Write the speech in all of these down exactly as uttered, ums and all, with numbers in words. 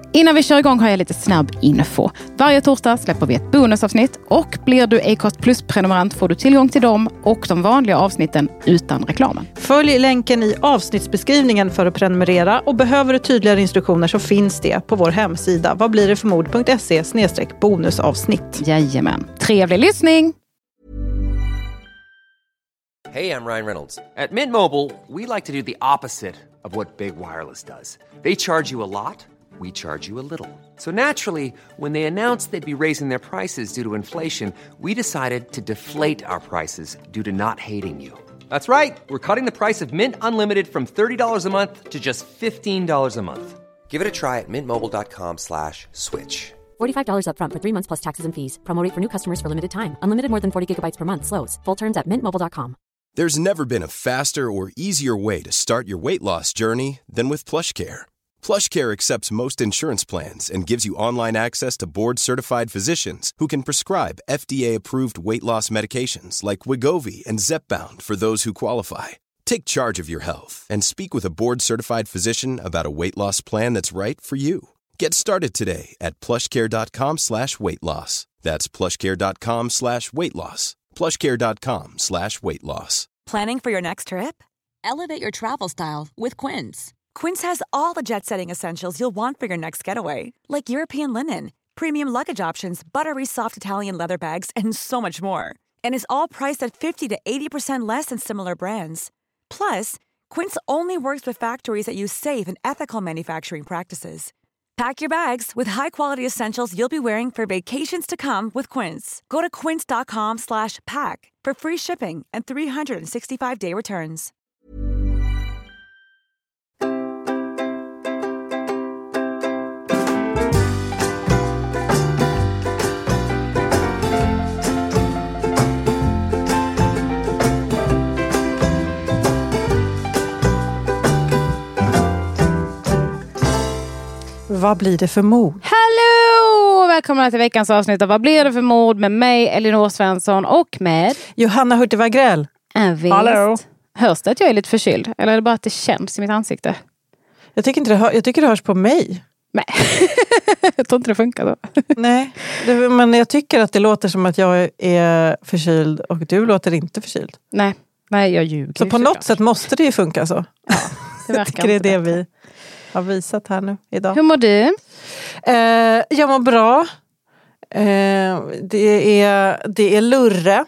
Innan vi kör igång har jag lite snabb info. Varje torsdag släpper vi ett bonusavsnitt och blir du Acast Plus-prenumerant får du tillgång till dem och de vanliga avsnitten utan reklamen. Följ länken i avsnittsbeskrivningen för att prenumerera och behöver du tydligare instruktioner så finns det på vår hemsida vad blir det för mod punkt se slash bonusavsnitt. Jajamän. Trevlig lyssning! Hey, I'm Ryan Reynolds. At Mint Mobile, we like to do the opposite of what Big Wireless does. They charge you a lot. We charge you a little. So naturally, when they announced they'd be raising their prices due to inflation, we decided to deflate our prices due to not hating you. That's right. We're cutting the price of Mint Unlimited from thirty dollars a month to just fifteen dollars a month. Give it a try at mintmobile.com slash switch. forty-five dollars up front for three months plus taxes and fees. Promo rate for new customers for limited time. Unlimited more than forty gigabytes per month. Slows full terms at mint mobile dot com. There's never been a faster or easier way to start your weight loss journey than with PlushCare. PlushCare accepts most insurance plans and gives you online access to board-certified physicians who can prescribe F D A-approved weight loss medications like Wegovy and Zepbound for those who qualify. Take charge of your health and speak with a board-certified physician about a weight loss plan that's right for you. Get started today at plushcare.com slash weight loss. That's plushcare.com slash weight loss. plushcare.com slash weight loss. Planning for your next trip? Elevate your travel style with Quince. Quince has all the jet-setting essentials you'll want for your next getaway, like European linen, premium luggage options, buttery soft Italian leather bags, and so much more. And is all priced at fifty to eighty percent less than similar brands. Plus, Quince only works with factories that use safe and ethical manufacturing practices. Pack your bags with high-quality essentials you'll be wearing for vacations to come with Quince. Go to quince.com slash pack for free shipping and three sixty-five day returns. Vad blir det för mord? Hallå! Välkomna till veckans avsnitt av Vad blir det för mord med mig, Elinor Svensson och med Johanna Hurtig Wagrell. Ja, visst. Hallå. Hörs det att jag är lite förkyld? Eller är det bara att det känns i mitt ansikte? Jag tycker, inte det, hör, jag tycker det hörs på mig. Nej, jag tror inte det funkar då. Nej, det, men jag tycker att det låter som att jag är förkyld och du låter inte förkyld. Nej, nej jag ljuger. Så på något klart. sätt måste det ju funka så. Ja, det verkar jag tycker det är det bättre. vi har visat här nu idag. Hur mår du? Eh, jag mår bra. Eh, det, är, det är lurre.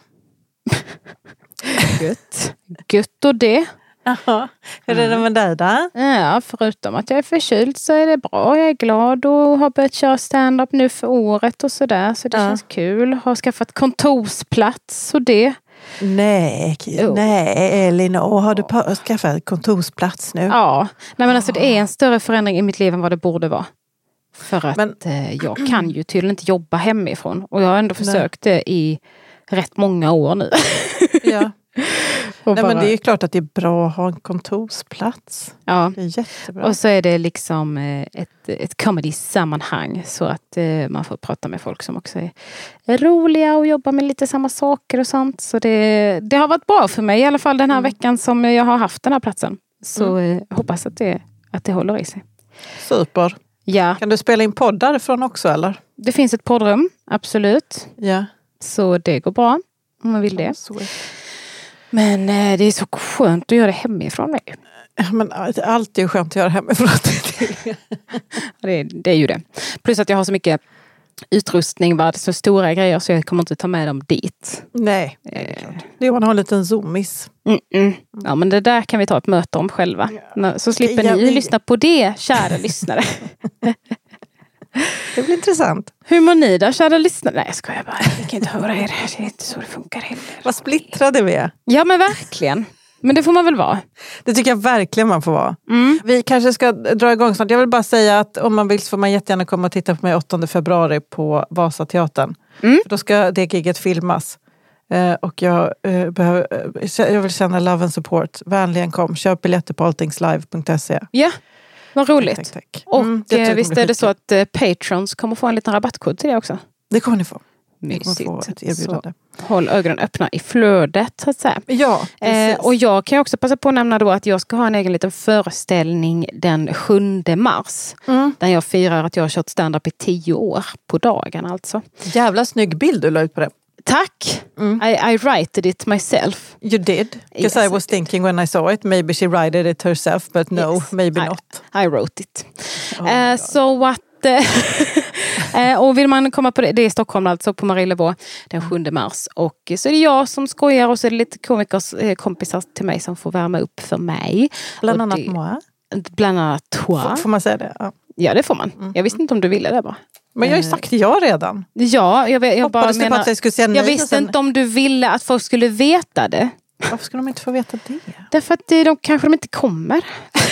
Gött. Gött och det. Jaha, hur är det med dig då? Ja, förutom att jag är förkyld så är det bra. Jag är glad och har börjat köra stand-up nu för året och sådär. Så det ja. känns kul. Har skaffat kontorsplats och det. Nej, oh. nej Elinor, har du på, skaffat kontorsplats nu? Ja, nej, men alltså det är en större förändring i mitt liv än vad det borde vara. För att men, eh, jag kan ju tydligen inte jobba hemifrån. Och jag har ändå försökt det i rätt många år nu. Ja. Nej, bara... men det är ju klart att det är bra att ha en kontorsplats. Ja. Det är jättebra. Och så är det liksom ett, ett comedy-sammanhang. Så att eh, man får prata med folk som också är roliga och jobbar med lite samma saker och sånt. Så det, det har varit bra för mig i alla fall den här mm. veckan som jag har haft den här platsen. Så mm. eh, hoppas att det, att det håller i sig. Super. Ja. Kan du spela in poddar från också eller? Det finns ett poddrum, absolut. Ja. Så det går bra om man vill det. Så. Men eh, det är så skönt att göra det hemifrån mig. Men allt är ju skönt att göra hemifrån. det, det är ju det. Plus att jag har så mycket utrustning, bara så stora grejer så jag kommer inte ta med dem dit. Nej, det är klart. Det är man har en liten zoomis. Mm -mm. Ja, men det där kan vi ta ett möte om själva. Ja. Så slipper ja, ni vi... lyssna på det, kära lyssnare. Det blir intressant. Hur mår ni då, kära lyssnare? Nej, jag skojar bara. Jag kan inte höra er. Det är inte så det funkar heller. Vad splittrade vi är. Ja, men verkligen. Men det får man väl vara. Det tycker jag verkligen man får vara. Mm. Vi kanske ska dra igång snart. Jag vill bara säga att om man vill så får man jättegärna komma och titta på mig åttonde februari på Vasateatern. Mm. För då ska det giget filmas. Eh, och jag, eh, behöver, eh, jag vill känna love and support. Vänligen kom. Köp biljetter på alltingslive punkt se. Ja, vad roligt. Tack, tack, tack. Och mm, eh, visst är det så att eh, patrons kommer få en liten rabattkod till det också? Det kommer ni få. Mysigt. Få ett erbjudande. Så håll ögonen öppna i flödet så att säga. Ja, eh, och jag kan också passa på att nämna då att jag ska ha en egen liten föreställning den sjunde mars. Mm. Där jag firar att jag har kört stand-up i tio år på dagen alltså. Jävla snygg bild du la ut på det. Tack! Mm. I, I wrote it myself. You did? Because yes, I was I thinking when I saw it, maybe she wrote it herself, but no, yes, maybe I, not. I wrote it. Oh uh, så att... uh, och vill man komma på det, det är i Stockholm alltså, på Marielevå den sjunde mars. Och så är det jag som skojar och så är det lite komikers, eh, kompisar till mig som får värma upp för mig. Bland annat moi. Bland annat toi. Får, får man säga det? Ja, ja det får man. Mm. Jag visste inte om du ville det bara. Men jag har ju sagt ja redan. Ja, jag, jag bara menar, att jag skulle säga nej. Jag visste sen... inte om du ville att folk skulle veta det. Varför skulle de inte få veta det? Därför att de kanske de inte kommer.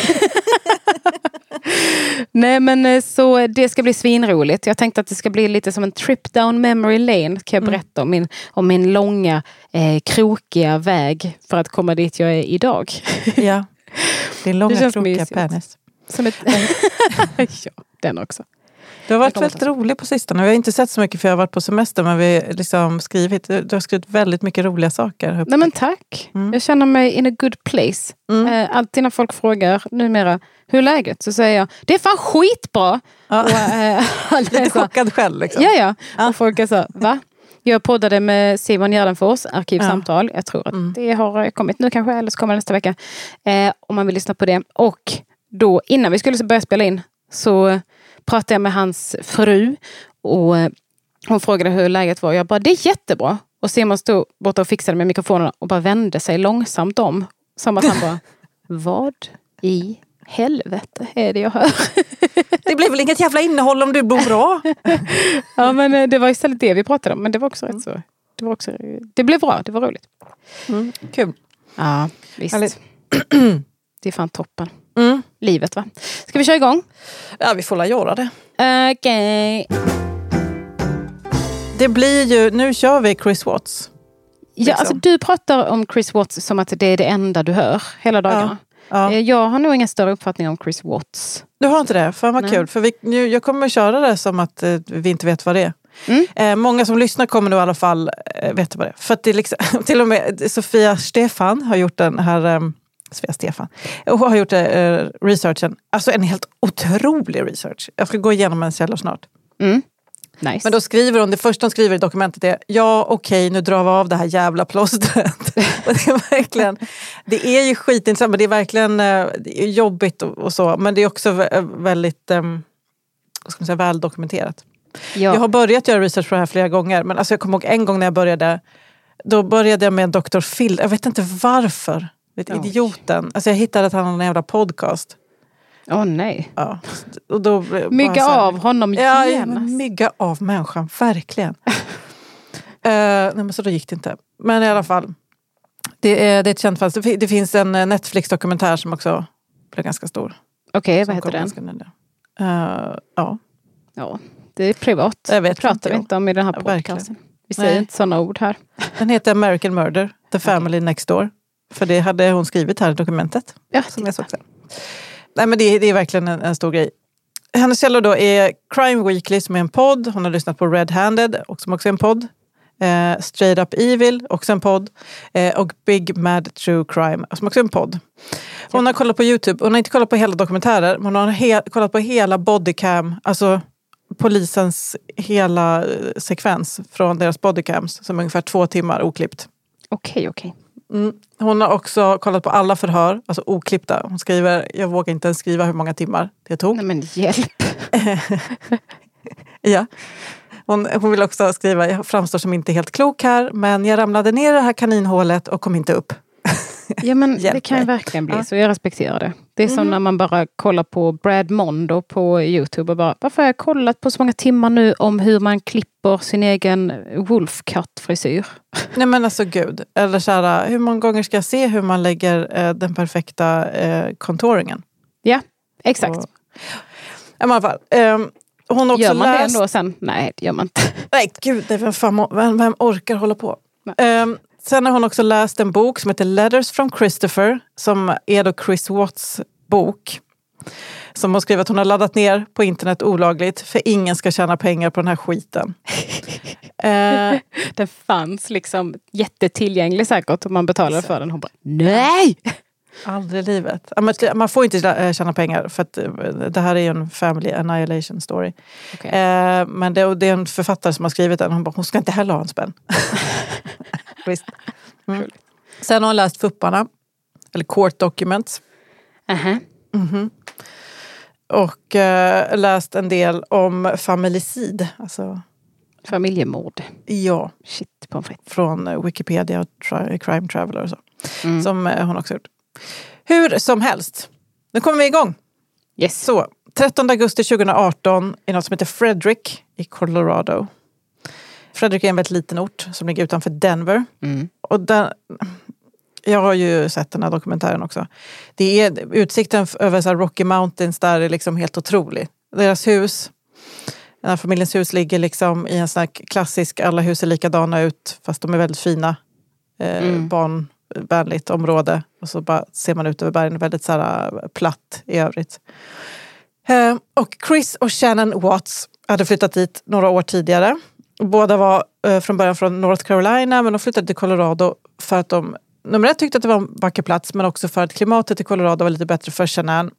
Nej men så det ska bli svinroligt. Jag tänkte att det ska bli lite som en trip down memory lane. Kan jag berätta mm. om, min, om min långa eh, krokiga väg för att komma dit jag är idag. Ja, din långa krokiga penis. Som ett... ja, den också. Du har varit väldigt rolig på sistone. Vi har inte sett så mycket för jag har varit på semester, men vi har liksom skrivit, du har skrivit väldigt mycket roliga saker. Nej men tack. Mm. Jag känner mig in a good place. Mm. Alltid när folk frågar numera, hur är läget? Så säger jag, det är fan skitbra. Ja. Och, äh, lite chockad själv liksom. Ja, ja. ja. Och folk är så, va? Jag poddade med Simon Gärdenfors, arkivsamtal. Ja. Jag tror att mm. det har kommit nu kanske, eller så kommer nästa vecka. Eh, om man vill lyssna på det. Och då, innan vi skulle börja spela in, så pratade jag med hans fru och hon frågade hur läget var. Jag bara, det är jättebra. Och Simon stod borta och fixade med mikrofonerna och bara vände sig långsamt om. Som att han bara, vad i helvete är det jag hör? Det blev väl inget jävla innehåll om du bor bra? Ja, men det var istället det vi pratade om. Men det var också mm. rätt så. Det, var också, det blev bra, det var roligt. Mm. Kul. Ja, visst. Det är fan toppen. Mm. Livet va? Ska vi köra igång? Ja, vi får la göra det. Okej. Okay. Det blir ju, nu kör vi Chris Watts. Liksom. Ja, alltså du pratar om Chris Watts som att det är det enda du hör hela dagarna. Ja, ja. Jag har nog ingen större uppfattning om Chris Watts. Du har inte det? Fan vad Nej. Kul. För vi, nu, jag kommer att köra det som att eh, vi inte vet vad det är. Mm. Eh, många som lyssnar kommer nog i alla fall eh, veta vad det är. För att det är liksom, till och med Sofia Stefan har gjort den här... Eh, Sofia Stefan. Och har gjort eh, researchen. Alltså en helt otrolig research. Jag ska gå igenom en källa snart. Mm. Nice. Men då skriver hon, det första hon skriver i dokumentet är ja okej, okay, nu drar vi av det här jävla plåstret. Och det är verkligen, det är ju skitintressant men det är verkligen eh, det är jobbigt och, och så. Men det är också väldigt eh, vad ska man säga, väl dokumenterat. Ja. Jag har börjat göra research på det här flera gånger. Men alltså jag kommer ihåg en gång när jag började, då började jag med en doktor Phil. Jag vet inte varför. Vet, oh. Idioten. Alltså jag hittade att han hade en jävla podcast. Åh oh, nej. Ja. Och då, mygga här, av honom ja, genast. Mygga av människan, verkligen. uh, nej men så då gick det inte. Men i alla fall. Det är, det är ett känt fall. Det finns en Netflix-dokumentär som också blev ganska stor. Okej, okay, vad heter den? Uh, ja. Ja, det är privat. Jag vet, pratar vi inte om i den här podcasten. Ja, vi säger nej. Inte sådana ord här. Den heter American Murder, The Family okay. Next Door. För det hade hon skrivit här i dokumentet. Ja, som jag såg sen. Nej men det, det är verkligen en, en stor grej. Hennes källor då är Crime Weekly som är en podd. Hon har lyssnat på Red Handed och som också är en podd. Eh, Straight Up Evil, också en podd. Eh, och Big Mad True Crime, som också är en podd. Hon har kollat på YouTube. Hon har inte kollat på hela dokumentärer. Men hon har he- kollat på hela bodycam. Alltså polisens hela sekvens från deras bodycams. Som är ungefär två timmar oklippt. Okej, okay, okej. Okay. Mm. Hon har också kollat på alla förhör, alltså oklippta. Hon skriver, jag vågar inte ens skriva hur många timmar det tog. Nej men hjälp. Ja. Hon, hon vill också skriva, jag framstår som inte helt klok här, men jag ramlade ner i det här kaninhålet och kom inte upp. Ja men det kan ju verkligen bli ja. Så, jag respekterar det. Det är som mm. när man bara kollar på Brad Mondo på YouTube och bara, varför har jag kollat på så många timmar nu om hur man klipper sin egen wolfcut-frisyr? Nej men alltså gud, eller så här, hur många gånger ska jag se hur man lägger eh, den perfekta eh, contouringen? Ja, exakt. Och, i alla fall, eh, hon också gör man läst... det ändå sen? Nej, det gör man inte. Nej gud, det är vem, fan, vem, vem orkar hålla på? Eh, Sen har hon också läst en bok som heter Letters from Christopher. Som är då Chris Watts bok. Som hon skriver att hon har laddat ner på internet olagligt. För ingen ska tjäna pengar på den här skiten. Eh, Den fanns liksom jättetillgänglig säkert om man betalade för den. Hon bara, nej! aldrig i livet. Ja, men man får inte tjäna pengar för att det här är ju en family annihilation story. Okay. Eh, men det, det är en författare som har skrivit den. Hon bara, hon ska inte heller ha en spänn. Visst. Mm. Sen har hon läst Fupparna. Eller Court Documents. Uh-huh. Mm-hmm. Och eh, läst en del om familicid. Alltså, familjemord. Ja. Shit, pommes frites. Från eh, Wikipedia och tri- Crime Traveler och så. Mm. Som eh, hon också gjort. Hur som helst. Nu kommer vi igång. Yes. Så, trettonde augusti tjugoarton i något som heter Frederick i Colorado. Frederick är en väldigt liten ort som ligger utanför Denver. Mm. Och den, jag har ju sett den här dokumentären också. Det är utsikten över så här Rocky Mountains där är liksom helt otrolig. Deras hus, den här familjens hus ligger liksom i en sån här klassisk, alla hus är likadana ut fast de är väldigt fina. Eh, mm. Barnvänligt område. Och så bara ser man ut över bergen väldigt så här platt i övrigt. Eh, och Chris och Shannon Watts hade flyttat dit några år tidigare. Båda var eh, från början från North Carolina men de flyttade till Colorado för att de nummer ett tyckte att det var en vacker plats men också för att klimatet i Colorado var lite bättre för Shannon.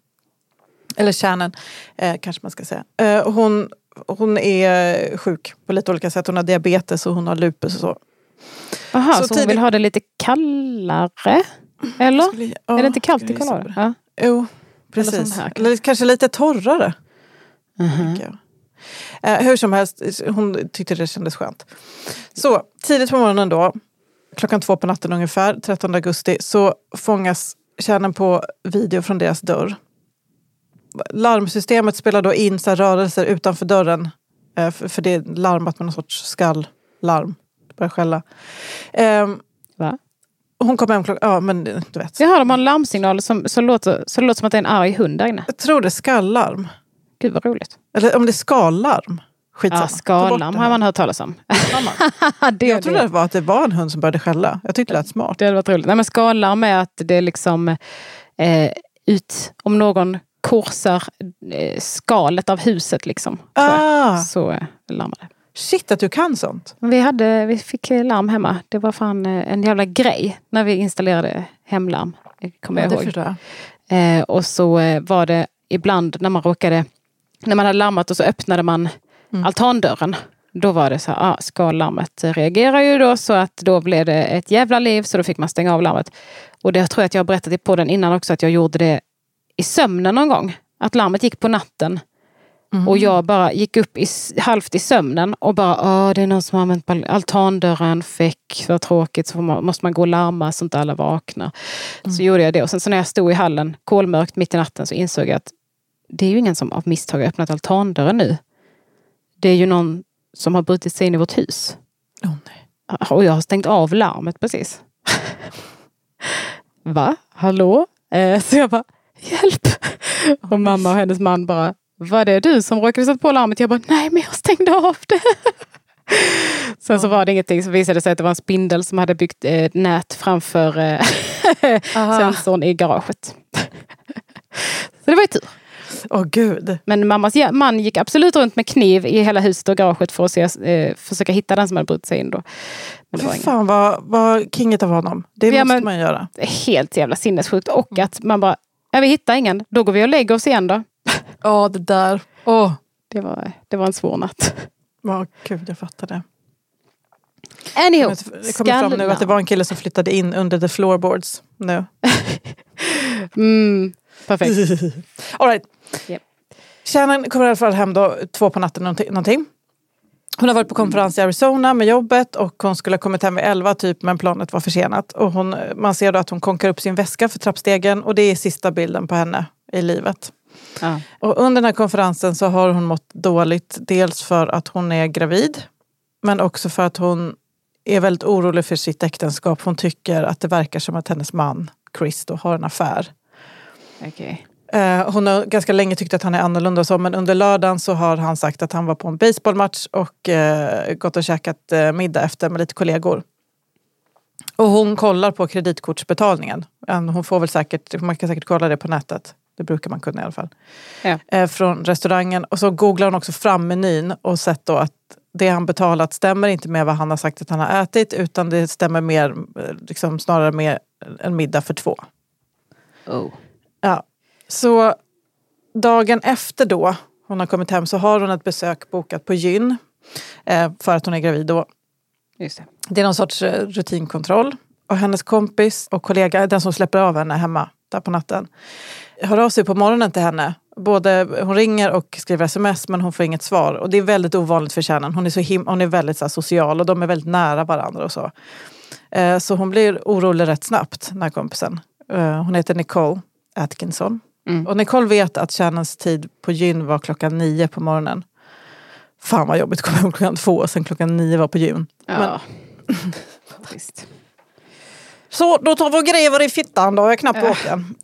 Eller Shannon eh, kanske man ska säga. Eh, hon, hon är sjuk på lite olika sätt. Hon har diabetes och hon har lupus och så. Aha, så, så tidigt... hon vill ha det lite kallare? Eller? Skulle, ja, är det inte kallt i Colorado? Ja. Jo, precis. Eller, här, Eller kanske lite torrare. Uh-huh. Eh, hur som helst, hon tyckte det kändes skönt. Så, tidigt på morgonen då, klockan två på natten ungefär, trettonde augusti, så fångas kärnan på video från deras dörr. Larmsystemet spelar då in så här rörelser utanför dörren. Eh, för, för det är larmat med någon sorts skalllarm. Det börjar skälla. Eh, Va? Hon kom hem klockan, ja men du vet. Jag hör de har en larmsignal som så låter, så det låter som att det är en arg hund där inne. Jag tror det är skalllarm. Gud vad roligt. Eller om det är skallarm. Skitsamma. Ja, skallarm har man hört talas om. det jag trodde det var att det var en hund som började skälla. Jag tyckte det lät smart. Det hade varit roligt. Nej, men skallarm är att det är liksom eh, ut, om någon korsar eh, skalet av huset liksom. Ah. Så, så eh, larmar det. Shit att du kan sånt. Vi, hade, vi fick larm hemma. Det var fan eh, en jävla grej när vi installerade hemlarm. Kommer jag ja, ihåg. Det eh, och så eh, var det ibland när man råkade, när man hade larmat och så öppnade man mm. altandörren. Då var det så här, ah, skallarmet reagerar ju då så att då blev det ett jävla liv så då fick man stänga av larmet. Och det tror jag att jag har berättat i podden innan också att jag gjorde det i sömnen någon gång. Att larmet gick på natten. Mm. Och jag bara gick upp i, halvt i sömnen och bara, åh det är någon som har använt altandörren, fäck, vad tråkigt, så måste man gå och larma så inte alla vaknar. Mm. Så gjorde jag det och sen så när jag stod i hallen, kolmörkt mitt i natten, så insåg jag att det är ju ingen som av misstag har öppnat altandörren nu. Det är ju någon som har brutit sig in i vårt hus. Oh, nej. Och jag har stängt av larmet precis. Va? Hallå? Eh, så jag bara, hjälp! Och mamma och hennes man bara, var det du som råkade sätta på larmet? Jag bara, nej men jag stängde av det. Sen så var det ingenting, så visade det sig att det var en spindel som hade byggt eh, nät framför eh, sensorn i garaget. Så det var ju tur. Åh oh, gud. Men mammas man gick absolut runt med kniv i hela huset och garaget för att se, eh, försöka hitta den som hade brutit sig in då. Men det var fan vad, vad kinget av honom. Det ja, måste man göra. Helt jävla sinnessjukt. Och att man bara, ja vi hittar ingen. Då går vi och lägger oss igen då. Ja, oh, det där. Oh. Det, var, det var en svår natt. Ja, oh, gud, jag fattar det. Anywho, det kommer fram nu att det var en kille som flyttade in under the floorboards nu. mm, perfekt. All right. Yep. Shannon kommer i alla fall hem då två på natten någonting. Hon har varit på konferens i Arizona med jobbet och hon skulle ha kommit hem vid elva typ, men planet var försenat. Och hon, man ser då att hon konkar upp sin väska för trappstegen och det är sista bilden på henne i livet. Ja. Och under den här konferensen så har hon mått dåligt, dels för att hon är gravid, men också för att hon är väldigt orolig för sitt äktenskap. Hon tycker att det verkar som att hennes man, Chris, då, har en affär. Okay. Hon har ganska länge tyckt att han är annorlunda och så, men under lördagen så har han sagt att han var på en baseballmatch och eh, gått och käkat eh, middag efter med lite kollegor. Och hon kollar på kreditkortsbetalningen. Hon får väl säkert, man kan säkert kolla det på nätet. Det brukar man kunna i alla fall. Ja. Eh, från restaurangen. Och så googlar hon också fram menyn och sett då att det han betalat stämmer inte med vad han har sagt att han har ätit, utan det stämmer mer, liksom, snarare med en middag för två. Oh. Ja. Så dagen efter då hon har kommit hem så har hon ett besök bokat på gyn eh, för att hon är gravid då. Just det. Det är någon sorts rutinkontroll. Och hennes kompis och kollega, den som släpper av henne hemma där på natten, hör av sig på morgonen till henne. Både hon ringer och skriver sms, men hon får inget svar. Och det är väldigt ovanligt för Shannon. Hon är, så him- hon är väldigt så här, social och de är väldigt nära varandra och så. Eh, så hon blir orolig rätt snabbt, den här kompisen. Eh, hon heter Nicole Atkinson. Mm. Och Nicole vet att Shannons tid på gyn var klockan nio på morgonen. Fan vad jobbigt, kom hem klockan två och sen klockan nio var på gyn. Ja. Men... Trist. Så då tar vi och gräver i fittan då, jag är knappt ja. åken.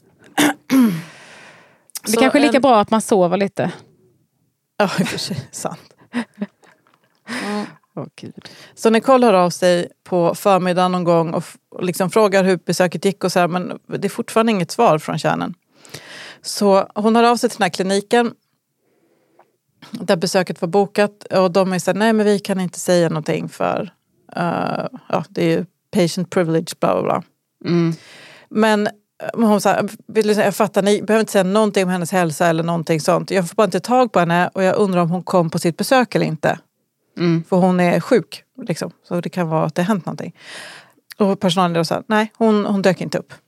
Det kanske är lika en... bra att man sover lite. Ja, i och för sig, sant. Mm. Oh, Gud. Så Nicole hör av sig på förmiddagen någon gång och, f- och liksom frågar hur besöket gick och så här, men det är fortfarande inget svar från Shannon. Så hon hör av sig till den här kliniken där besöket var bokat och de är så här, nej men vi kan inte säga någonting för uh, ja, det är ju patient privilege, bla bla bla. Mm. Men hon sa, jag fattar, ni behöver inte säga någonting om hennes hälsa eller någonting sånt. Jag får bara inte tag på henne och jag undrar om hon kom på sitt besök eller inte. Mm. För hon är sjuk, liksom. Så det kan vara att det har hänt någonting. Och personalen då sa, nej, hon, hon dök inte upp.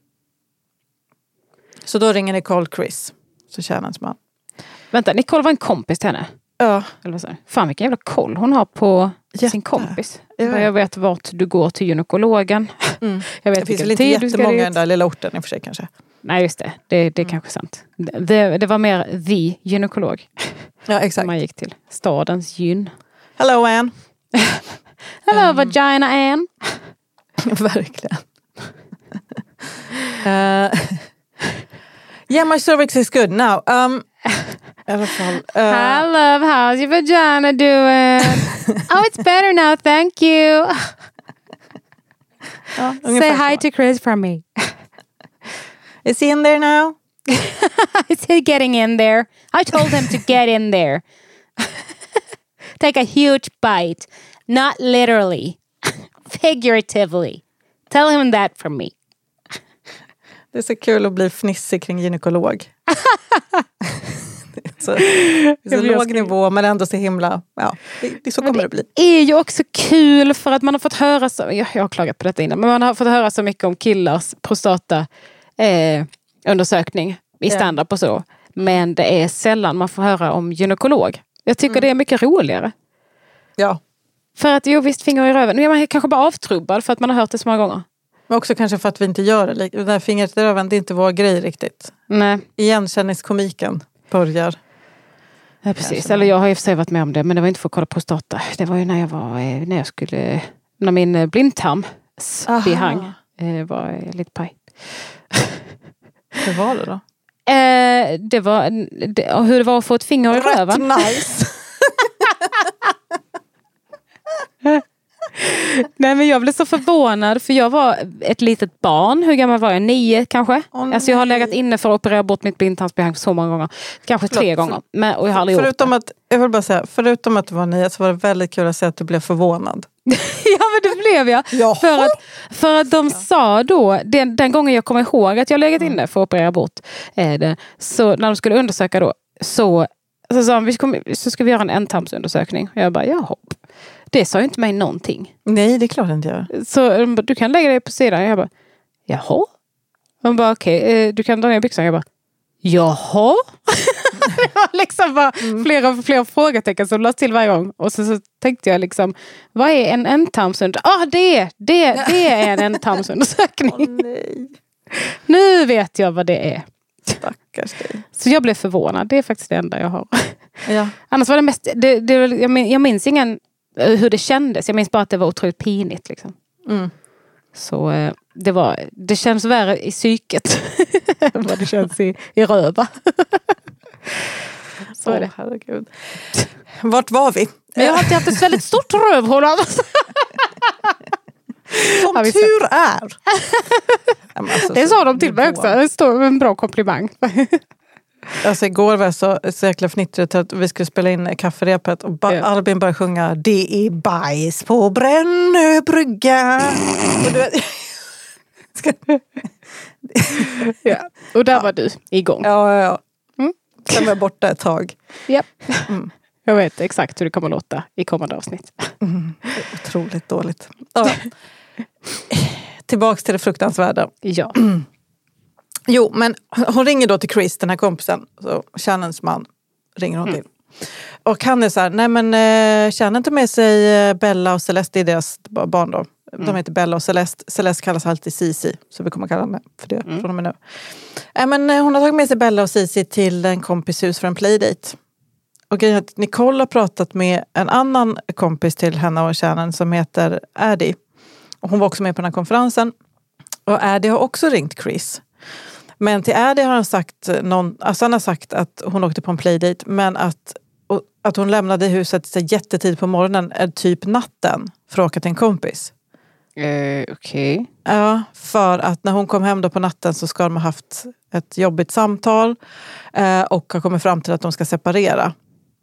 Så då ringer Nicole Chris, så Shannons man. Vänta, Nicole var en kompis till henne? Ja. Eller så. Fan vilken jävla koll hon har på Jätte. sin kompis. Ja. Jag vet vart du går till gynekologen. Mm. Jag vet det finns väl inte jättemånga i den där lilla orten i och för sig kanske. Nej just det, det, det är mm. kanske sant. Det, det var mer the gynekolog. Ja exakt. Man gick till stadens gyn. Hello Ann. Hello um. vagina Ann. Verkligen. uh, yeah, my cervix is good now. Um, I alla fall. Uh, I love, how's your vagina doing? Oh, it's better now, thank you. Oh, say hi to Chris from me. Is he in there now? Is he getting in there? I told him to get in there. Take a huge bite. Not literally. Figuratively. Tell him that from me. Det är så kul att bli fnissig kring gynekolog. Så, det är så låg nivå men ändå så himla, ja, det, det, så kommer det, det bli. Det är ju också kul för att man har fått höra så, jag, jag har klagat på detta innan, men man har fått höra så mycket om killars prostata eh, undersökning i stand-up och så. Men det är sällan man får höra om gynekolog. Jag tycker mm. det är mycket roligare. Ja. För att jo visst, finger i röven. Nu är man kanske bara avtrubbad för att man har hört det så många gånger. Men också kanske för att vi inte gör det. Det där fingret i röven, det är inte vår grej riktigt. Nej. Igenkänningskomiken börjar. Ja, precis. Eller jag har i och för sig varit med om det, men det var inte för att kolla prostata. Det var ju när jag var, när jag skulle, när min blindtarm behang var lite paj. Hur var det då? Eh, det var, det, hur det var att få ett finger i rätt röven. Nice. Nej men jag blev så förvånad för jag var ett litet barn. Hur gammal var jag? Nio kanske? Oh, alltså jag har legat inne för att operera bort mitt blindtarmsbehang så många gånger. Kanske tre Förlåt, gånger. Men, och jag har aldrig förutom gjort det. Att, jag vill bara säga, förutom att du var nio så var det väldigt kul att säga att du blev förvånad. Ja men det blev jag. För att, för att de sa då, den, den gången jag kommer ihåg att jag legat inne för att operera bort eh, det, så när de skulle undersöka då så, så sa de, vi ska, så ska vi göra en ändtarmsundersökning. Och jag bara, jaha. Det sa ju inte mig någonting. Nej, det är klart inte jag. Så du kan lägga dig på sidan. Jag bara, jaha? De bara, okej, okay, du kan dra ner byxan. Jag bara, jaha? Det var liksom bara mm. flera och flera frågetecken som lades till varje gång. Och så, så tänkte jag liksom, vad är en ändtarmsundersökning? Ah, det, det, det är en ändtarmsundersökning. Åh nej. Nu vet jag vad det är. Stackars dig. Så jag blev förvånad. Det är faktiskt det enda jag har. Ja. Annars var det mest, det, det, jag, min, jag minns ingen hur det kändes. Jag minns bara att det var otroligt pinigt liksom. Mm. Så det var, det känns värre i psyket än vad det känns i, i röva. Så oh, är det. Herregud. Vart var vi? Men jag har alltid haft ett väldigt stort rövhål. Som ja, tur är. Alltså, det sa de till mig också. Det står en bra komplimang. Alltså igår var jag så, så jäkla fnittrig att vi skulle spela in kafferepet och ba- ja. Albin började sjunga Det är bajs på Brännö brygga. Och du vet, ska... ja. Och där ja. var du igång. Ja, ja, ja. Mm. Sen var jag borta ett tag. Ja. Mm. Jag vet exakt hur det kommer att låta i kommande avsnitt. Mm. Otroligt dåligt. Ja. Tillbaks till det fruktansvärda. Ja. Mm. Jo, men hon ringer då till Chris, den här kompisen. Så Shannons man ringer hon till. Mm. Och han är så här, nej men eh, Shannon tar med sig Bella och Celeste, det är deras barn då. Mm. De heter Bella och Celeste. Celeste kallas alltid Cici, så vi kommer kalla henne för det mm. från och med nu. Nej men eh, hon har tagit med sig Bella och Cici till en kompis hus för en playdate. Och grejen är att Nicole har pratat med en annan kompis till henne och Shannon som heter Addie. Och hon var också med på den här konferensen. Och Addie har också ringt Chris. Men till Addie har han sagt, någon, alltså han har sagt att hon åkte på en playdate, men att, att hon lämnade huset så jättetid på morgonen är typ natten för att åka till en kompis. Uh, Okej. Okay. Ja, för att när hon kom hem då på natten så ska de ha haft ett jobbigt samtal eh, och har kommit fram till att de ska separera.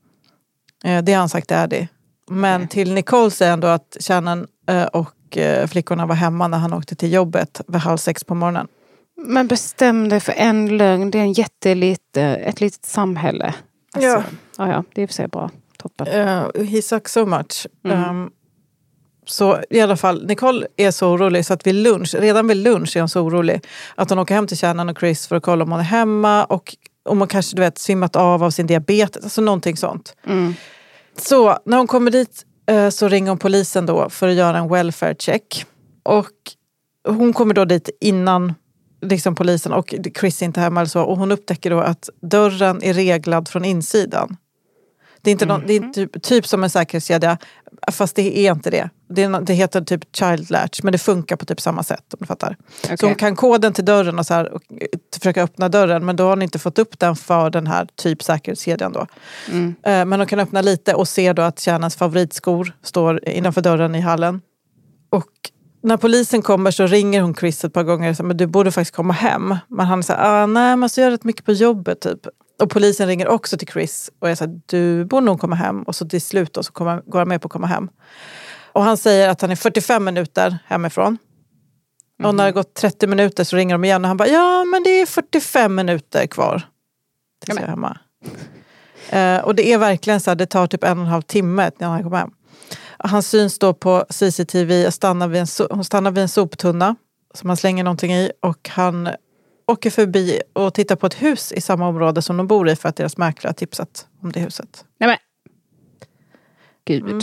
Eh, det har han sagt till Addie. Men okay. till Nicole säger han då att Shannon eh, och eh, flickorna var hemma när han åkte till jobbet vid halv sex på morgonen. Men bestäm dig för en lögn. Det är en jättelite, ett litet samhälle. Alltså, ja. Ja, ja, det är för sig bra. Toppen. Uh, he sucks so much. Mm. Um, så i alla fall, Nicole är så orolig så att vid lunch, redan vid lunch är hon så orolig att hon åker hem till Shannon och Chris för att kolla om hon är hemma och om hon kanske, du vet, svimmat av av sin diabetes, alltså någonting sånt. Mm. Så när hon kommer dit uh, så ringer hon polisen då för att göra en welfare check. Och hon kommer då dit innan liksom polisen och Chris är inte hemma eller så, och hon upptäcker då att dörren är reglad från insidan. Det är inte någon, det är typ, typ som en säkerhetskedja, fast det är inte det. Det, är, det heter typ child latch, men det funkar på typ samma sätt, om du fattar. Okay. Så hon kan koden till dörren och så här och försöka öppna dörren, men då har hon inte fått upp den för den här typ säkerhetskedjan då. Mm. Men hon kan öppna lite och se då att Shannons favoritskor står innanför dörren i hallen. Och när polisen kommer så ringer hon Chris ett par gånger och säger, men du borde faktiskt komma hem. Men han säger, ah, nej men så gör rätt mycket på jobbet typ. Och polisen ringer också till Chris och jag säger, du borde nog komma hem. Och så till slut då så kommer, går han med på att komma hem. Och han säger att han är fyrtiofem minuter hemifrån. Mm. Och när det gått trettio minuter så ringer de igen och han bara, ja men det är fyrtiofem minuter kvar tills jag är hemma. uh, och det är verkligen så här, det tar typ en och en halv timme när han kommer hem. Han syns då på C C T V och stannar vid en, hon stannar vid en soptunna som han slänger någonting i och han åker förbi och tittar på ett hus i samma område som de bor i för att deras mäklare har tipsat om det huset. Nej men. Gud. Mm.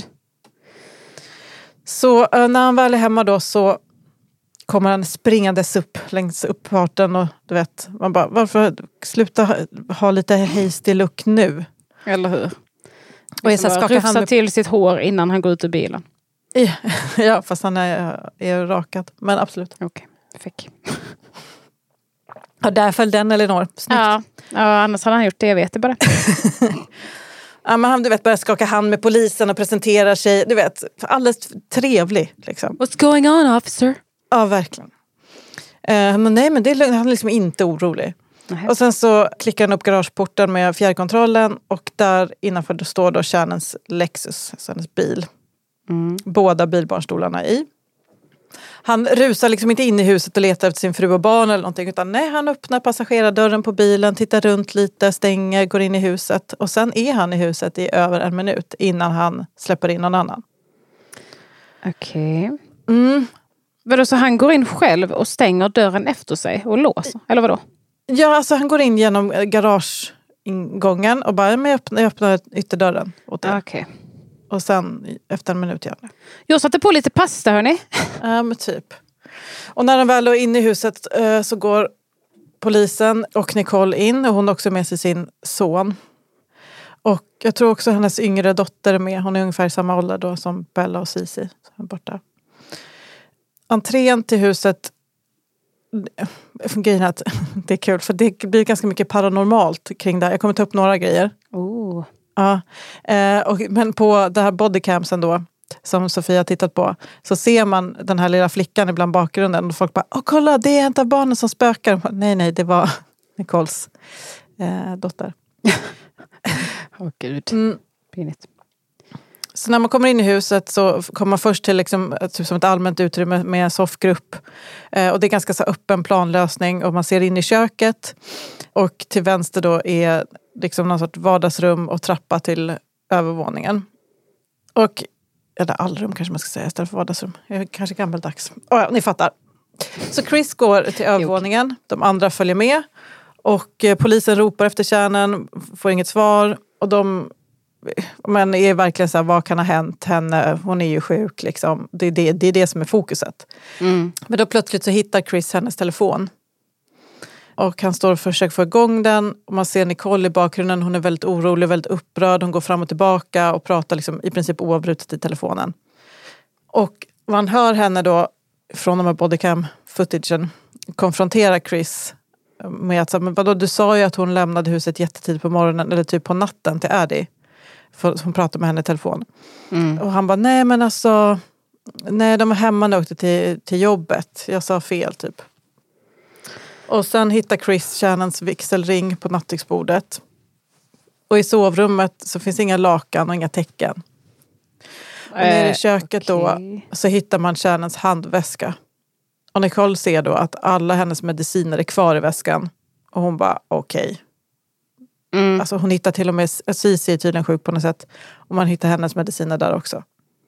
Så när han väl är hemma då så kommer han springandes upp längs uppfarten och du vet, man bara, varför sluta ha lite hasty look nu? Eller hur? Och jag ska rufsa med... till sitt hår innan han går ut ur bilen. Ja, ja fast han är, är rakad. Men absolut. Okej, okay. Fick. Ja, där föll den Elinor. Ja. ja, annars hade han gjort det, jag vet det bara. Ja, men han, du vet, börjar skaka hand med polisen och presenterar sig. Du vet, alldeles trevlig. Liksom. What's going on, officer? Ja, verkligen. Uh, men nej, men det är, han är liksom inte orolig. Nej. Och sen så klickar han upp garageporten med fjärrkontrollen och där innanför står då Shannons Lexus, alltså hennes bil. Mm. Båda bilbarnstolarna i. Han rusar liksom inte in i huset och letar efter sin fru och barn eller någonting, utan nej, han öppnar passagerardörren på bilen, tittar runt lite, stänger, går in i huset och sen är han i huset i över en minut innan han släpper in någon annan. Okej. Okay. Mm. Vadå, så han går in själv och stänger dörren efter sig och låser? Eller vadå? Ja, alltså han går in genom garageingången och bara, men jag öppnar, jag öppnar ytterdörren åt det. Okej. Okay. Och sen efter en minut igen. Jag satte på lite pasta, hörni. Ja, men typ. Och när de väl är inne i huset uh, så går polisen och Nicole in. Och hon har också med sig sin son. Och jag tror också hennes yngre dotter är med. Hon är ungefär i samma ålder då som Bella och Cici. Borta. Entrén till huset, grejen är att det är kul för det blir ganska mycket paranormalt kring det här. Jag kommer ta upp några grejer. Oh. Ja, eh, och, men på det här bodycamsen då som Sofia har tittat på så ser man den här lilla flickan ibland bakgrunden och folk bara, åh kolla, det är en av barnen som spökar. Nej, nej, det var Nicoles eh, dotter. Åh gud, Mm. pinigt. Så när man kommer in i huset så kommer man först till liksom, typ som ett allmänt utrymme med en soffgrupp. Eh, och det är ganska så öppen planlösning och man ser in i köket. Och till vänster då är liksom någon sorts vardagsrum och trappa till övervåningen. Och, eller allrum kanske man ska säga istället för vardagsrum. Jag är kanske gammaldags. Oh, ja, ni fattar. Så Chris går till övervåningen, de andra följer med. Och eh, polisen ropar efter kärnan, får inget svar. Och de men är verkligen så här, vad kan ha hänt henne? Hon är ju sjuk liksom. Det är det, det, är det som är fokuset. Mm. Men då plötsligt så hittar Chris hennes telefon. Och han står och försöker få igång den. Och man ser Nicole i bakgrunden. Hon är väldigt orolig, väldigt upprörd. Hon går fram och tillbaka och pratar liksom i princip oavbrutet i telefonen. Och man hör henne då från de här bodycam-footagen konfrontera Chris med att, men vadå, du sa ju att hon lämnade huset jättetid på morgonen eller typ på natten till Addie. För hon pratade med henne i telefon. Mm. Och han bara, nej men alltså, nej de var hemma och åkte till, till jobbet. Jag sa fel typ. Och sen hittar Chris kärnans vigselring på nattduksbordet. Och i sovrummet så finns inga lakan och inga tecken. Och nere i köket okay. då så hittar man kärnans handväska. Och Nicole ser då att alla hennes mediciner är kvar i väskan. Och hon bara, okej. Okay. Mm. Alltså hon hittar till och med, Cici är tydligen sjuk på något sätt. Och man hittar hennes mediciner där också.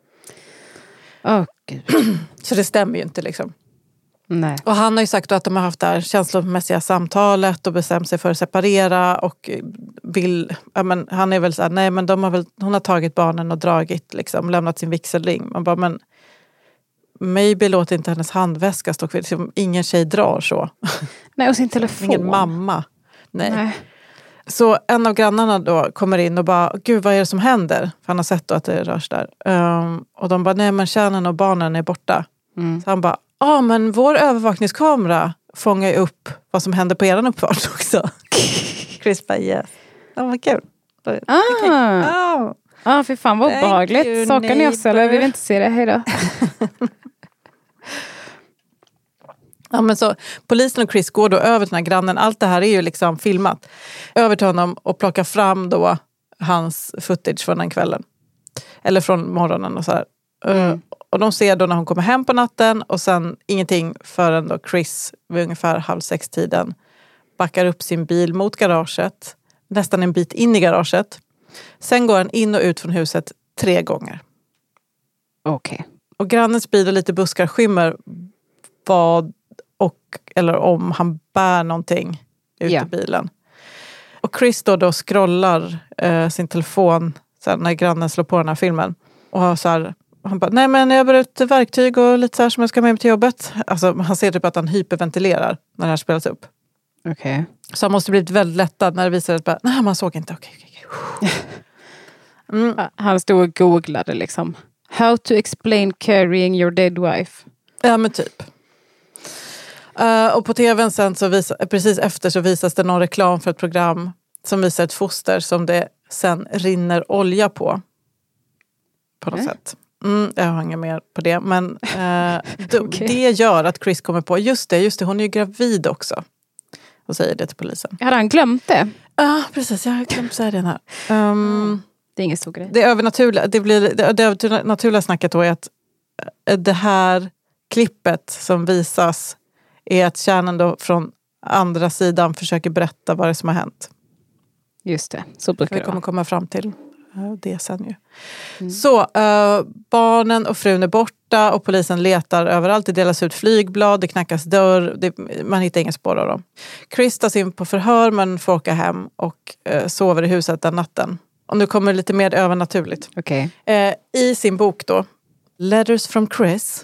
Åh, gud. Så det stämmer ju inte liksom. Nej. Och han har ju sagt att de har haft det här känslomässiga samtalet och bestämt sig för att separera och vill, ja men han är väl så här, nej men de har väl, hon har tagit barnen och dragit liksom, lämnat sin vigselring. Man bara, men maybe låter inte hennes handväska stå kvar, liksom, ingen tjej drar så. Nej, och sin telefon. Ingen mamma. Nej. Nej. Så en av grannarna då kommer in och bara, gud vad är det som händer? För han har sett då att det rörs där. Um, och de bara, nej men kärnan och barnen är borta. Mm. Så han bara, ja ah, men vår övervakningskamera fångar ju upp vad som händer på eran uppfart också. Chris bara, yes. Ja, vad kul. Ah, okay. ah. ah fy fan vad obehagligt. Sakar ni oss eller? Vi vill inte se det, hejdå. Ja, men så polisen och Chris går då över till den här grannen. Allt det här är ju liksom filmat. Över till honom och plockar fram då hans footage från den kvällen. Eller från morgonen och så här. Mm. Uh, och de ser då när hon kommer hem på natten och sen ingenting förrän då Chris vid ungefär halv sex tiden backar upp sin bil mot garaget. Nästan en bit in i garaget. Sen går han in och ut från huset tre gånger. Okej. Okay. Och grannens bil och lite buskar skymmer vad och eller om han bär någonting ut yeah. i bilen. Och Chris då, då scrollar eh, sin telefon så här, när grannen slår på den här filmen. Och har så här, han bara, nej men jag bär ut verktyg och lite så här som jag ska med mig till jobbet. Alltså han ser typ att han hyperventilerar när det här spelas upp. Okej. Okay. Så han måste blivit väldigt lättad när det visade att nej man såg inte, okej okay, okej. Okay. Mm. Han stod och googlade liksom. How to explain carrying your dead wife. Ja men typ. Uh, och på tvn sen så visar, precis efter så visas det någon reklam för ett program som visar ett foster som det sen rinner olja på. På något mm. sätt. Mm, jag har inget mer på det. Men uh, det, okay. det gör att Chris kommer på, just det, just det, hon är ju gravid också. Och säger det till polisen. Hade han glömt det? Ja, uh, precis, jag har glömt säga det här. Um, det är ingen stor grej. Det övernaturliga, det blir, det, det övernaturliga snacket då är att det här klippet som visas är att kärnan då från andra sidan försöker berätta vad det är som har hänt. Just det, så brukar det vara. Vi kommer komma fram till det sen ju. Mm. Så, äh, barnen och frun är borta och polisen letar överallt. Det delas ut flygblad, det knackas dörr, det, man hittar ingen spår av dem. Chris tas in på förhör men får åka hem och äh, sover i huset den natten. Och nu kommer det lite mer övernaturligt. Okay. Äh, I sin bok då, Letters from Chris...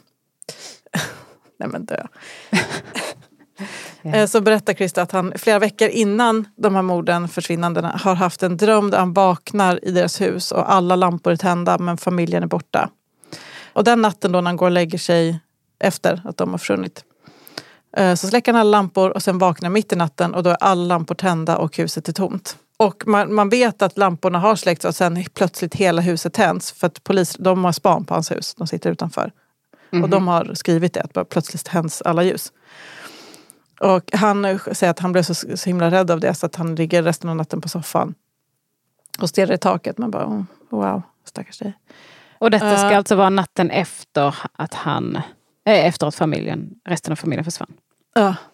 Nej men dö. yeah. Så berättar Chris att han flera veckor innan de här morden, försvinnandena, har haft en dröm där han vaknar i deras hus och alla lampor är tända men familjen är borta. Och den natten då när han går och lägger sig efter att de har försvunnit så släcker han alla lampor och sen vaknar mitt i natten och då är alla lampor tända och huset är tomt. Och man, man vet att lamporna har släckts och sen plötsligt hela huset tänds för att polis, de har span på hans hus, de sitter utanför. Mm-hmm. Och de har skrivit det, att bara plötsligt tänds alla ljus. Och han säger att han blev så, så himla rädd av det så att han ligger resten av natten på soffan och stirrar i taket. Man bara, oh, wow, stackars dig. Och detta ska uh, alltså vara natten efter att han, äh, efter att familjen, resten av familjen försvann. Ja. Uh.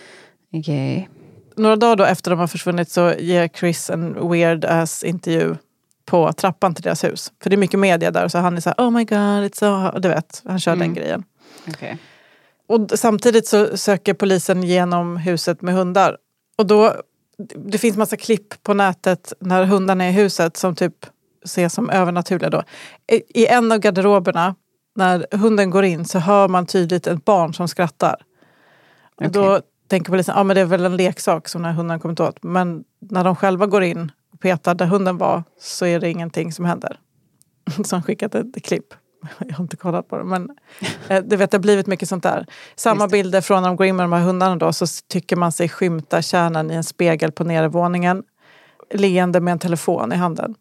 Okay. Några dagar då efter de har försvunnit så ger Chris en weird ass intervju på trappan till deras hus. För det är mycket media där. Så han är så här, oh my god, it's so... Du vet, han kör mm. den grejen. Okay. Och samtidigt så söker polisen genom huset med hundar. Och då, det finns massa klipp på nätet när hundarna är i huset som typ ses som övernaturliga då. I, i en av garderoberna, när hunden går in så hör man tydligt ett barn som skrattar. Okay. Och då tänker polisen, ja ah, men det är väl en leksak som när hunden kommit åt. Men när de själva går in och petar där hunden var så är det ingenting som händer. Så han skickat ett klipp. Jag har inte kollat på det, men eh, det vet det har blivit mycket sånt där. Samma bilder från när de går in med de här hundarna då, så tycker man sig skymta kärnan i en spegel på nedervåningen, leende med en telefon i handen.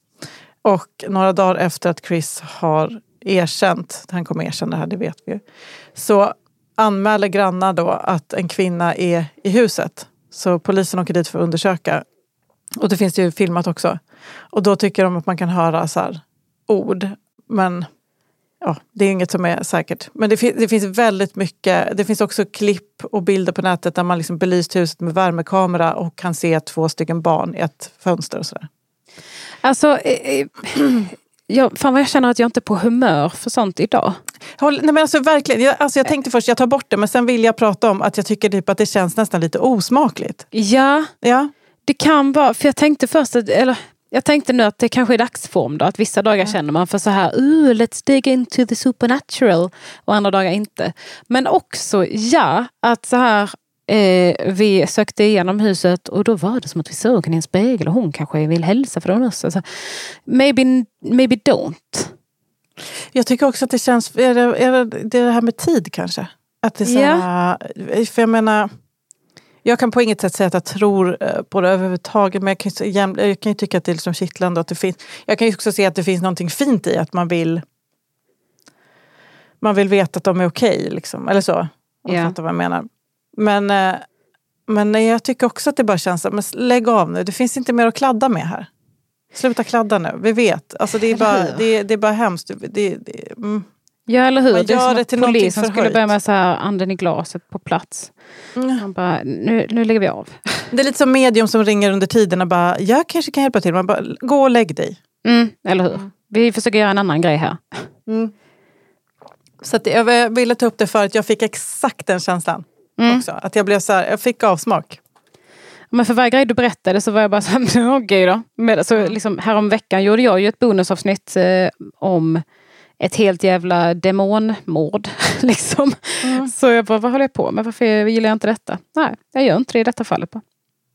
Och några dagar efter att Chris har erkänt, han kommer erkänna det här, det vet vi ju, så anmäler grannar då att en kvinna är i huset. Så polisen åker dit för att undersöka. Och det finns ju filmat också. Och då tycker de att man kan höra så här ord, men ja, det är inget som är säkert. Men det, fin- det finns väldigt mycket. Det finns också klipp och bilder på nätet där man liksom belyst huset med värmekamera och kan se två stycken barn i ett fönster och sådär. Alltså, eh, jag, fan vad jag känner att jag inte är på humör för sånt idag. Håll, nej men alltså verkligen, jag, alltså jag tänkte först, jag tar bort det, men sen vill jag prata om att jag tycker typ att det känns nästan lite osmakligt. Ja, ja. Det kan vara, för jag tänkte först att, eller jag tänkte nu att det kanske är dagsform då, att vissa dagar mm. känner man för så här, uh, let's dig into the supernatural, och andra dagar inte. Men också, ja, att så här, eh, vi sökte igenom huset och då var det som att vi såg henne i en spegel och hon kanske vill hälsa från oss. Alltså, maybe, maybe don't. Jag tycker också att det känns, är det, är det, det är det här med tid kanske? Att det är så här, yeah. För jag menar, jag kan på inget sätt säga att jag tror på det överhuvudtaget, men jag kan, jag kan ju tycka att det är liksom kittlande. Att det finns, jag kan ju också se att det finns någonting fint i att man vill man vill veta att de är okej, liksom, eller så. Om yeah. fattar vad jag menar. Men, men jag tycker också att det bara känns att, men lägg av nu, det finns inte mer att kladda med här. Sluta kladda nu, vi vet. Alltså det är bara, det, det är bara hemskt. Det, det, mm. Ja, eller hur? Man det är som det att till polisen skulle börja med så här, anden i glaset på plats. Mm. Man bara, nu, nu lägger vi av. Det är lite som medium som ringer under tiden och bara, jag kanske kan hjälpa till. Man bara, gå och lägg dig. Mm, eller hur? Mm. Vi försöker göra en annan grej här. Mm. Så att jag ville ta upp det för att jag fick exakt den känslan mm. också. Att jag blev så här, jag fick avsmak. Men för varje grej du berättade så var jag bara så här, okej okay då. Men, så liksom, härom veckan gjorde jag ju ett bonusavsnitt eh, om ett helt jävla demonmord. liksom. Mm. Så jag bara, vad håller jag på med? Varför gillar jag inte detta? Nej, jag gör inte det i detta fallet. På.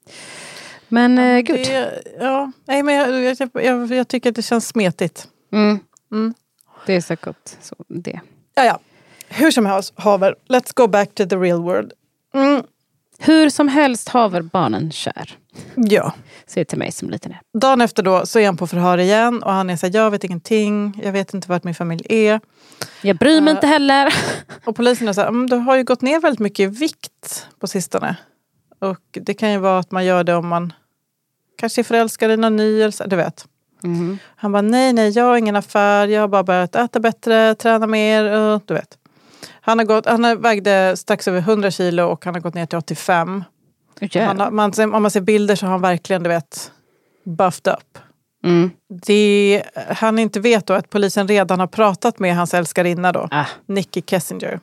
Men eh, gud. Det, ja, nej, men jag, jag, jag, jag tycker att det känns smetigt. Mm. Mm. Det är säkert så det. Ja, ja. Hur som helst, Haver. Let's go back to the real world. Mm. Hur som helst haver barnen kär. Ja. Säger till mig som liten är. Dagen efter då så är han på förhör igen. Och han är så här, jag vet ingenting. Jag vet inte vart min familj är. Jag bryr mig uh, inte heller. Och polisen är så här, du har ju gått ner väldigt mycket i vikt på sistone. Och det kan ju vara att man gör det om man kanske är förälskad i någon ny. Eller så, du vet. Mm. Han bara, nej, nej, jag har ingen affär. Jag har bara börjat äta bättre, träna mer. Och, du vet. Han har gått, han vägde strax över hundra kilo och han har gått ner till åttiofem. Okay. Han har, man, om man ser bilder så har han verkligen, du vet, buffed up. Mm. Det han inte vet då att polisen redan har pratat med hans älskarinna då, ah. Nikki Kessinger.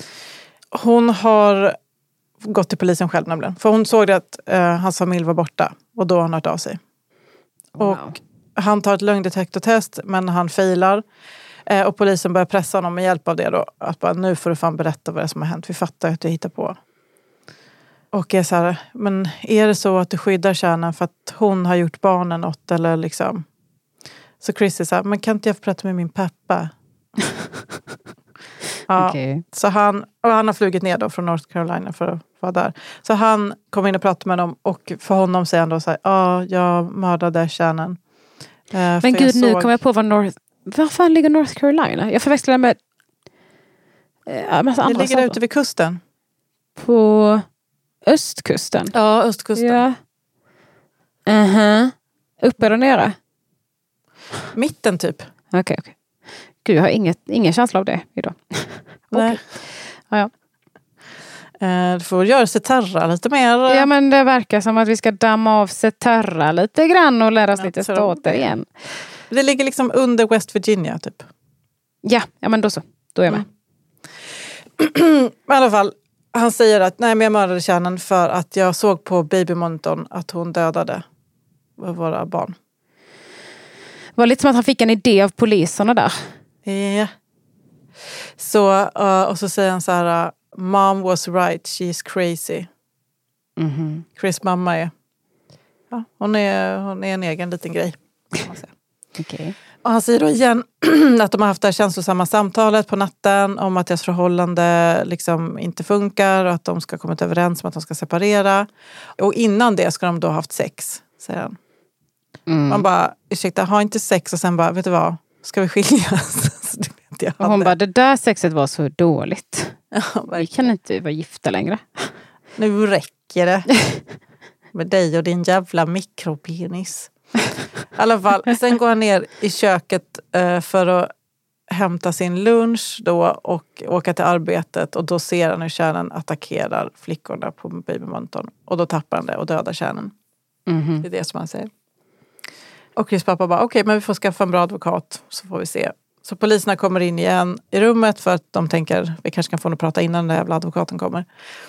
Hon har gått till polisen själv nämligen. För hon såg att uh, hans familj var borta och då har han hört av sig. Wow. Och han tar ett lögndetektortest men han failar. Uh, och polisen börjar pressa honom med hjälp av det då. Att bara, nu får du fan berätta vad det är som har hänt. Vi fattar att du hittar på. Och är så här, men är det så att du skyddar kärnan för att hon har gjort barnen något eller liksom. Så Chris är så här, men kan inte jag få prata med min pappa? Ja, okay. Så han, och han har flugit ner då från North Carolina för att vara där. Så han kom in och pratade med dem och för honom säger han då så här, ja, jag mördade kärnan. Eh, men gud, såg... nu kommer jag på vad North, var fan ligger North Carolina? Jag förväxlar med eh, massa andra det ligger där ute vid kusten. På östkusten? Ja, östkusten. Ja. Uh-huh. Uppe eller nere? Mitten typ. Okej, okay, okej. Okay. Gud, jag har inget, ingen känsla av det idag. Nej. Okay. Ja, ja. Eh, du får göra Ceterra lite mer. Ja, men det verkar som att vi ska damma av Ceterra lite grann och lära oss jag lite stater igen. Det ligger liksom under West Virginia typ. Ja, ja men då så. Då är jag med. Mm. I alla fall, han säger att nej, men jag mördade kärnan för att jag såg på babymonitorn att hon dödade våra barn. Det var lite som att han fick en idé av poliserna där. Ja. Så, uh, och så säger han så här: Mom was right, she's crazy. Mm-hmm. Chris mamma är, ja, hon är, hon är en egen liten grej. Kan man säga. Okay. Och han säger då igen att de har haft det här känslosamma samtalet på natten om att deras förhållande liksom inte funkar och att de ska komma överens om att de ska separera. Och innan det ska de då ha haft sex, säger han. Mm. Man bara, ursäkta, ha inte sex och sen bara, vet du vad, ska vi skiljas? Så det vet jag. Och hon bara, det där sexet var så dåligt. Ja, vi kan inte vara gifta längre. Nu räcker det. Med dig och din jävla mikropenis. I alla fall, sen går han ner i köket eh, för att hämta sin lunch då och åka till arbetet. Och då ser han hur kärnan attackerar flickorna på babymonitorn. Och då tappar han det och dödar kärnan. Mm-hmm. Det är det som han säger. Och Chris pappa bara, okej, okay, men vi får skaffa en bra advokat så får vi se. Så poliserna kommer in igen i rummet för att de tänker, vi kanske kan få att prata innan den jävla advokaten kommer.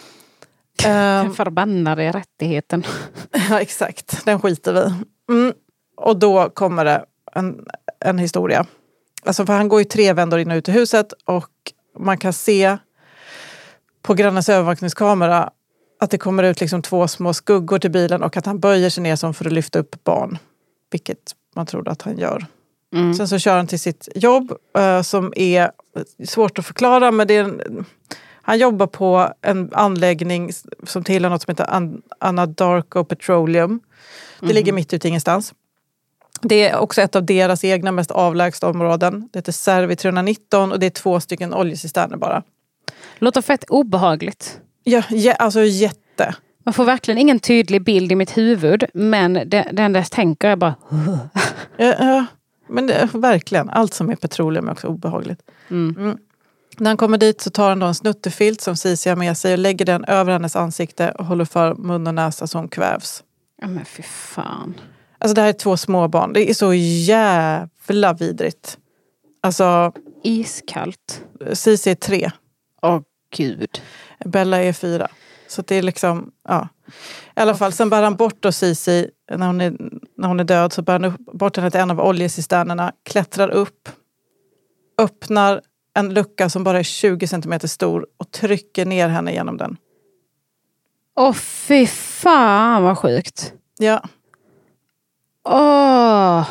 Den um, förbannade rättigheten. Ja, exakt. Den skiter vi. Mm. Och då kommer det en, en historia. Alltså för han går ju tre vändor in och ut i huset och man kan se på grannens övervakningskamera att det kommer ut liksom två små skuggor till bilen och att han böjer sig ner som för att lyfta upp barn. Vilket man trodde att han gör. Mm. Sen så kör han till sitt jobb uh, som är svårt att förklara, men det är en, han jobbar på en anläggning som tillhör något som heter An- Anadarko Petroleum. Det mm. ligger mitt ute ingenstans. Det är också ett av deras egna mest avlägsna områden. Det heter Servi trehundranitton och det är två stycken oljecisterner bara. Låter fett obehagligt. Ja, ja, alltså jätte. Man får verkligen ingen tydlig bild i mitt huvud, men det, det enda jag tänker är bara... ja, ja, men det, verkligen. Allt som är petroleum är också obehagligt. Mm. Mm. När han kommer dit så tar han då en snuttefilt som Cici har med sig och lägger den över hennes ansikte och håller för mun och näsa så hon kvävs. Ja men fy fan. Alltså det här är två små barn. Det är så jävla vidrigt. Alltså... Iskallt. Cici är tre. Åh oh, gud. Bella är fyra. Så det är liksom, ja. I alla fall, sen bär han bort då Cici, när hon är, när hon är död, så bär han upp, bort henne till en av oljecisternerna, klättrar upp, öppnar en lucka som bara är tjugo centimeter stor och trycker ner henne genom den. Åh fy fan vad sjukt. Ja. Åh.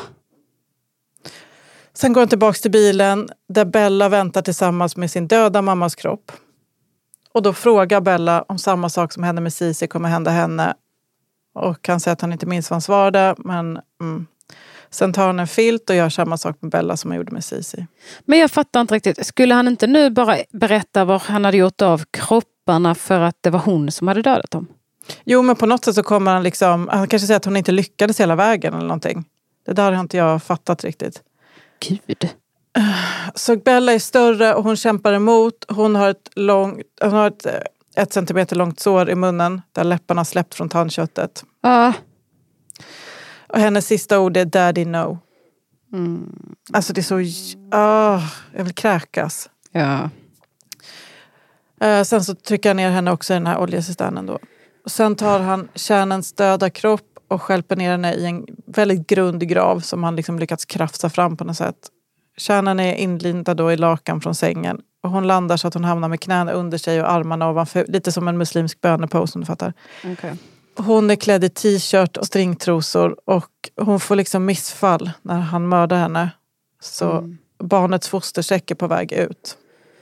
Sen går han tillbaka till bilen där Bella väntar tillsammans med sin döda mammas kropp. Och då frågar Bella om samma sak som hände med Cici kommer hända henne. Och han säger att han inte minns vad han svarade. Men mm. Sen tar han en filt och gör samma sak med Bella som han gjorde med Cici. Men jag fattar inte riktigt. Skulle han inte nu bara berätta vad han hade gjort av kropparna för att det var hon som hade dödat dem? Jo, men på något sätt så kommer han liksom... Han kanske säger att hon inte lyckades hela vägen eller någonting. Det där har inte jag fattat riktigt. Gud. Så Bella är större och hon kämpar emot. Hon har ett, långt, hon har ett, ett centimeter långt sår i munnen där läpparna släppt från tandköttet. Ja. Uh. Och hennes sista ord är daddy no. Mm. Alltså det är så... Oh, jag vill kräkas. Ja. Uh, sen så trycker han ner henne också i den här oljecisternen då. Och sen tar han kärnens döda kropp och stjälper ner henne i en väldigt grund grav som han liksom lyckats krafsa fram på något sätt. Kärnan är inlindad då i lakan från sängen. Och hon landar så att hon hamnar med knäna under sig och armarna ovanför. Lite som en muslimsk bönepose om du fattar. Okay. Hon är klädd i t-shirt och stringtrosor. Och hon får liksom missfall när han mördar henne. Så mm. barnets fostersäck är på väg ut.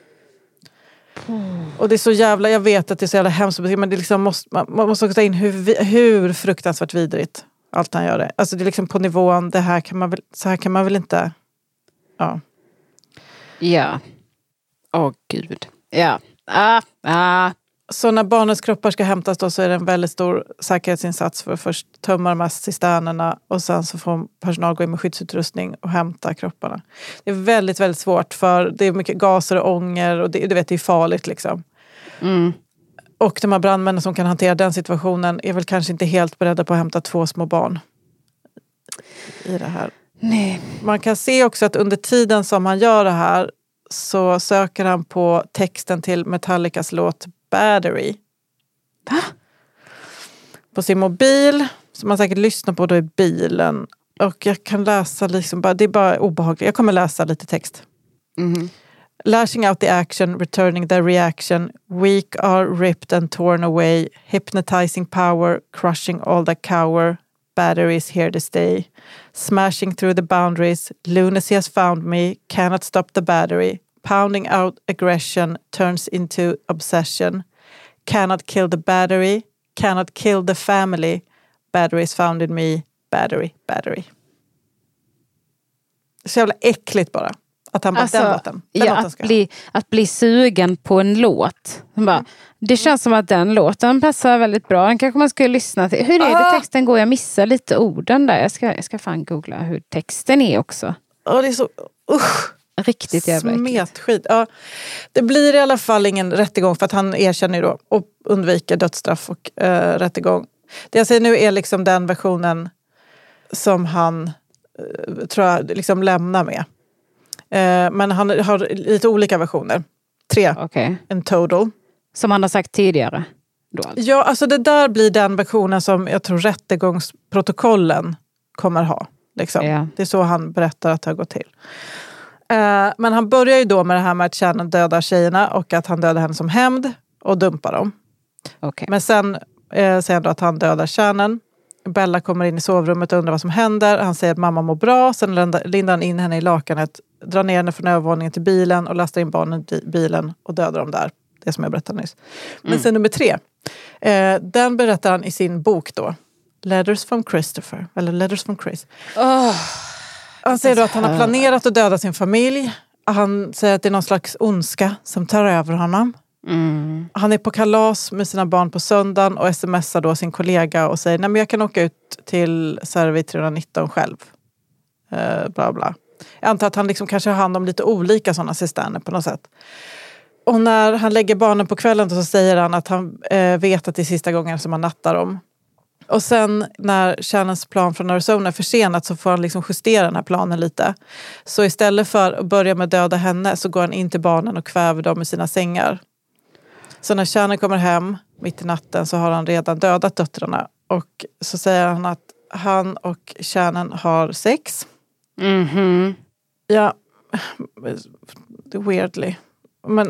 Mm. Och det är så jävla, jag vet att det är så jävla hemskt. Men det liksom måste, man måste också ta in hur, hur fruktansvärt vidrigt allt han gör det. Alltså det är liksom på nivån, det här kan man väl, så här kan man väl inte... Ja. Ja. Åh oh, gud. Ja. Ah, ah. Så när barnens kroppar ska hämtas då så är det en väldigt stor säkerhetsinsats för att först tömma de här cisternerna och sen så får personal gå in med skyddsutrustning och hämta kropparna. Det är väldigt, väldigt svårt för det är mycket gaser och ånger och det, du vet, det är farligt liksom. Mm. Och de här brandmännen som kan hantera den situationen är väl kanske inte helt beredda på att hämta två små barn i det här. Nej. Man kan se också att under tiden som han gör det här så söker han på texten till Metallicas låt Battery. Va? På sin mobil, som man säkert lyssnar på då i bilen. Och jag kan läsa liksom bara, det är bara obehagligt. Jag kommer läsa lite text. Mm. Lashing out the action, returning the reaction. Weak are ripped and torn away. Hypnotizing power, crushing all that cower. Battery is here to stay. Smashing through the boundaries. Lunacy has found me. Cannot stop the battery. Pounding out aggression turns into obsession. Cannot kill the battery. Cannot kill the family. Battery is found in me. Battery, battery. Så jävla äckligt bara. Att han bara, Alltså, den låten. Den ja, låten att, ska jag. bli, att bli sugen på en låt. Bara, det känns som att den låten passar väldigt bra. Den kanske man skulle lyssna till. Hur är det Ah! texten går? Jag missar lite orden där. Jag ska, jag ska fan googla hur texten är också. Ja, det är så... Usch. Riktigt jävla äckligt. Smetskit. Ja, det blir i alla fall ingen rättegång för att han erkänner ju då och undviker dödsstraff och äh, rättegång. Det jag säger nu är liksom den versionen som han äh, tror jag liksom lämnar med. Äh, men han har lite olika versioner. Tre. Okay. En total. Som han har sagt tidigare. Då alltså. Ja, alltså det där blir den versionen som jag tror rättegångsprotokollen kommer ha. Liksom. Ja. Det är så han berättar att det har gått till. Uh, men han börjar ju då med det här med att Shannon dödar tjejerna och att han dödar henne som hämnd och dumpar dem. Okay. Men sen uh, säger han då att han dödar Shannon. Bella kommer in i sovrummet och undrar vad som händer. Han säger att mamma mår bra. Sen lindar han in henne i lakanet, drar ner henne från övervåningen till bilen och lastar in barnen i bilen och dödar dem där. Det som jag berättade nyss. Men Mm. sen nummer tre. Uh, den berättar han i sin bok då. Letters from Christopher. Eller Letters from Chris. Oh. Han säger då att han har planerat att döda sin familj. Han säger att det är någon slags ondska som tar över honom. Mm. Han är på kalas med sina barn på söndagen och smsar då sin kollega och säger nej men jag kan åka ut till Servi trehundranitton själv. Uh, bla bla. Jag antar att han liksom kanske har hand om lite olika sådana cisterner på något sätt. Och när han lägger barnen på kvällen så säger han att han uh, vet att det är sista gången som han nattar dem. Och sen när Shannons plan från Arizona är försenat så får han liksom justera den här planen lite. Så istället för att börja med att döda henne så går han in till barnen och kväver dem i sina sängar. Så när Shannon kommer hem mitt i natten så har han redan dödat döttrarna. Och så säger han att han och Shannon har sex. Mm-hmm. Ja, weirdly. Men...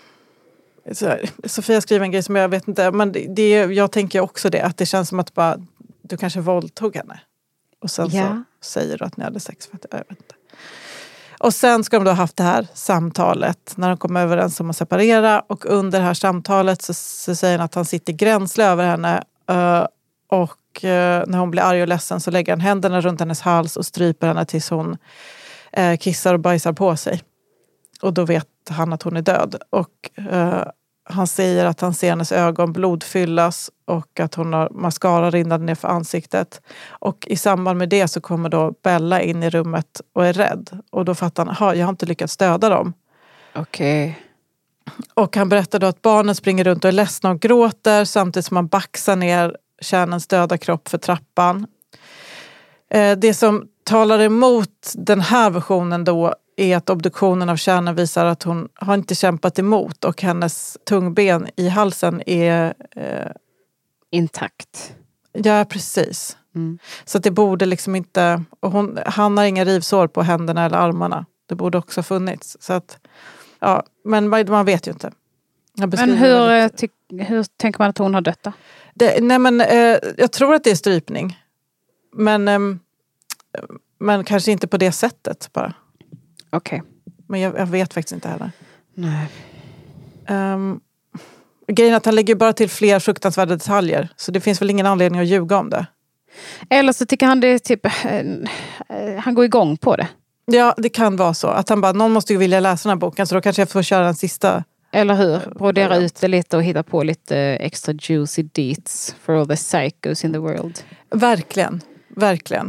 Så här, Sofia skriver en grej som jag vet inte, men det, det, jag tänker också det, att det känns som att bara, du kanske våldtog henne. Och sen ja. så säger du att ni hade sex. För att, jag vet inte. Och sen ska de då ha haft det här samtalet när de kommer överens om att separera. Och under det här samtalet så, så säger han att han sitter gränsle över henne. Uh, och uh, när hon blir arg och ledsen så lägger han händerna runt hennes hals och stryper henne tills hon uh, kissar och bajsar på sig. Och då vet han att hon är död. Och uh, han säger att han ser hennes ögon blodfyllas och att hon har mascara rinnande ner för ansiktet. Och i samband med det så kommer då Bella in i rummet och är rädd. Och då fattar han, aha, jag har inte lyckats döda dem. Okej. Okay. Och han berättar då att barnen springer runt och är ledsna och gråter samtidigt som han baxar ner Shannons döda kropp för trappan. Uh, det som talar emot den här versionen då är att obduktionen av Shannon visar att hon har inte kämpat emot och hennes tungben i halsen är... Eh, intakt. Ja, precis. Mm. Så att det borde liksom inte... Och hon, han har inga rivsår på händerna eller armarna. Det borde också ha funnits. Så att, ja, men man vet ju inte. Men hur, ty, hur tänker man att hon har dött då? Det, nej men, eh, jag tror att det är strypning. Men, eh, men kanske inte på det sättet bara. Okej. Okay. Men jag, jag vet faktiskt inte heller. Nej. Um, grejen är att han lägger bara till fler fruktansvärda detaljer. Så det finns väl ingen anledning att ljuga om det. Eller så tycker han det är typ... Uh, han går igång på det. Ja, det kan vara så. Att han bara, någon måste ju vilja läsa den här boken. Så då kanske jag får köra den sista Eller hur? Brodera ut det lite och hitta på lite extra juicy deets for all the psychos in the world. Verkligen, verkligen.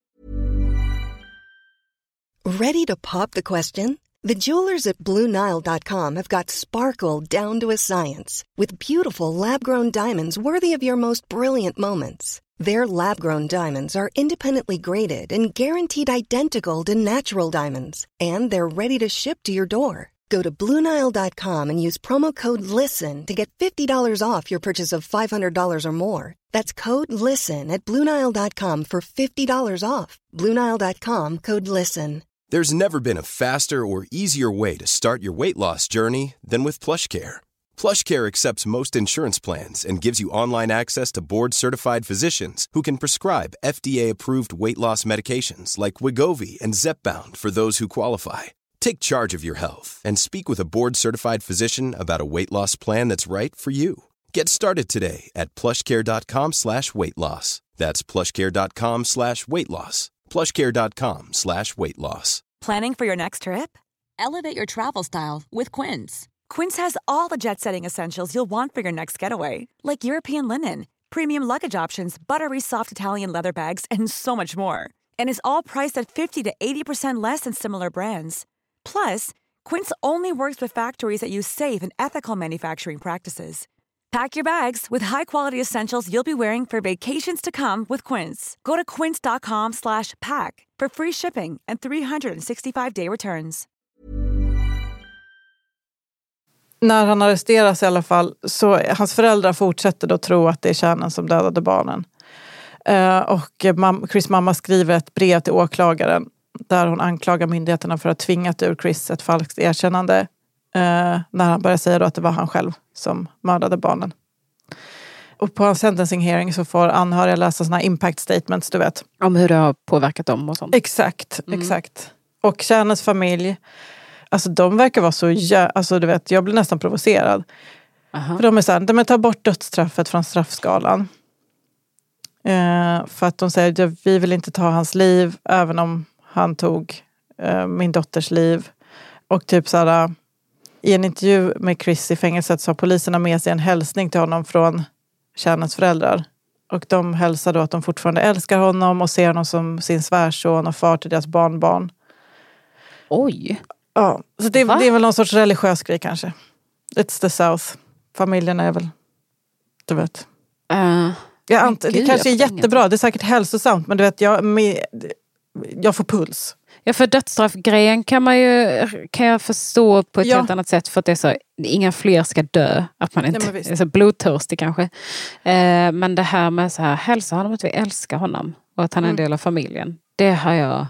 Ready to pop the question? The jewelers at Blue Nile dot com have got sparkle down to a science with beautiful lab-grown diamonds worthy of your most brilliant moments. Their lab-grown diamonds are independently graded and guaranteed identical to natural diamonds, and they're ready to ship to your door. Go to Blue Nile dot com and use promo code LISTEN to get fifty dollars off your purchase of five hundred dollars or more. That's code LISTEN at Blue Nile dot com for fifty dollars off. Blue Nile dot com, code LISTEN. There's never been a faster or easier way to start your weight loss journey than with PlushCare. PlushCare accepts most insurance plans and gives you online access to board-certified physicians who can prescribe F D A-approved weight loss medications like Wegovy and Zepbound for those who qualify. Take charge of your health and speak with a board-certified physician about a weight loss plan that's right for you. Get started today at plushcare.com slash weight loss. That's plushcare.com slash weight loss. plushcare.com slash weight loss. Planning for your next trip? Elevate your travel style with Quince. Quince has all the jet-setting essentials you'll want for your next getaway, like European linen, premium luggage options, buttery soft Italian leather bags, and so much more. And is all priced at fifty to eighty percent less than similar brands. Plus, Quince only works with factories that use safe and ethical manufacturing practices. Pack your bags with high-quality essentials you'll be wearing for vacations to come with Quince. Go to quince.com slash pack for free shipping and three sixty-five day returns. När han arresteras i alla fall, så hans föräldrar fortsätter då tro att det är kärnan som dödade barnen. Uh, och mam- Chris mamma skriver ett brev till åklagaren där hon anklagar myndigheterna för att ha tvingat ur Chris ett falskt erkännande uh, när han börjar säga då att det var han själv som mördade barnen. Och på hans sentencing hearing så får anhöriga läsa såna här impact statements, du vet. Om hur det har påverkat dem och sånt. Exakt, Mm. exakt. Och kärnens familj, alltså de verkar vara så, jä- alltså du vet, jag blir nästan provocerad. Aha. För de är så här, de tar bort dödsstraffet från straffskalan. Eh, för att de säger att vi vill inte ta hans liv, även om han tog eh, min dotters liv. Och typ så här, i en intervju med Chris i fängelset så har poliserna med sig en hälsning till honom från kärnens föräldrar. Och de hälsar då att de fortfarande älskar honom och ser honom som sin svärson och far till deras barnbarn. Oj. Ja, så det, Va? det är väl någon sorts religiös grej kanske. It's the South. Familjen är väl, du vet. Uh, Jag ant- det Gud, kanske är jag fattar jättebra, det är säkert hälsosamt, men du vet, jag, med, jag får puls. ja, för dödsstraffgrejen kan man ju kan jag förstå på ett Ja. helt annat sätt, för att det är så, inga fler ska dö, att man inte Nej, men visst. är så blodtörstig kanske. Eh, men det här med så här, hälsa honom att vi älskar honom och att han är en Mm. del av familjen, det har jag,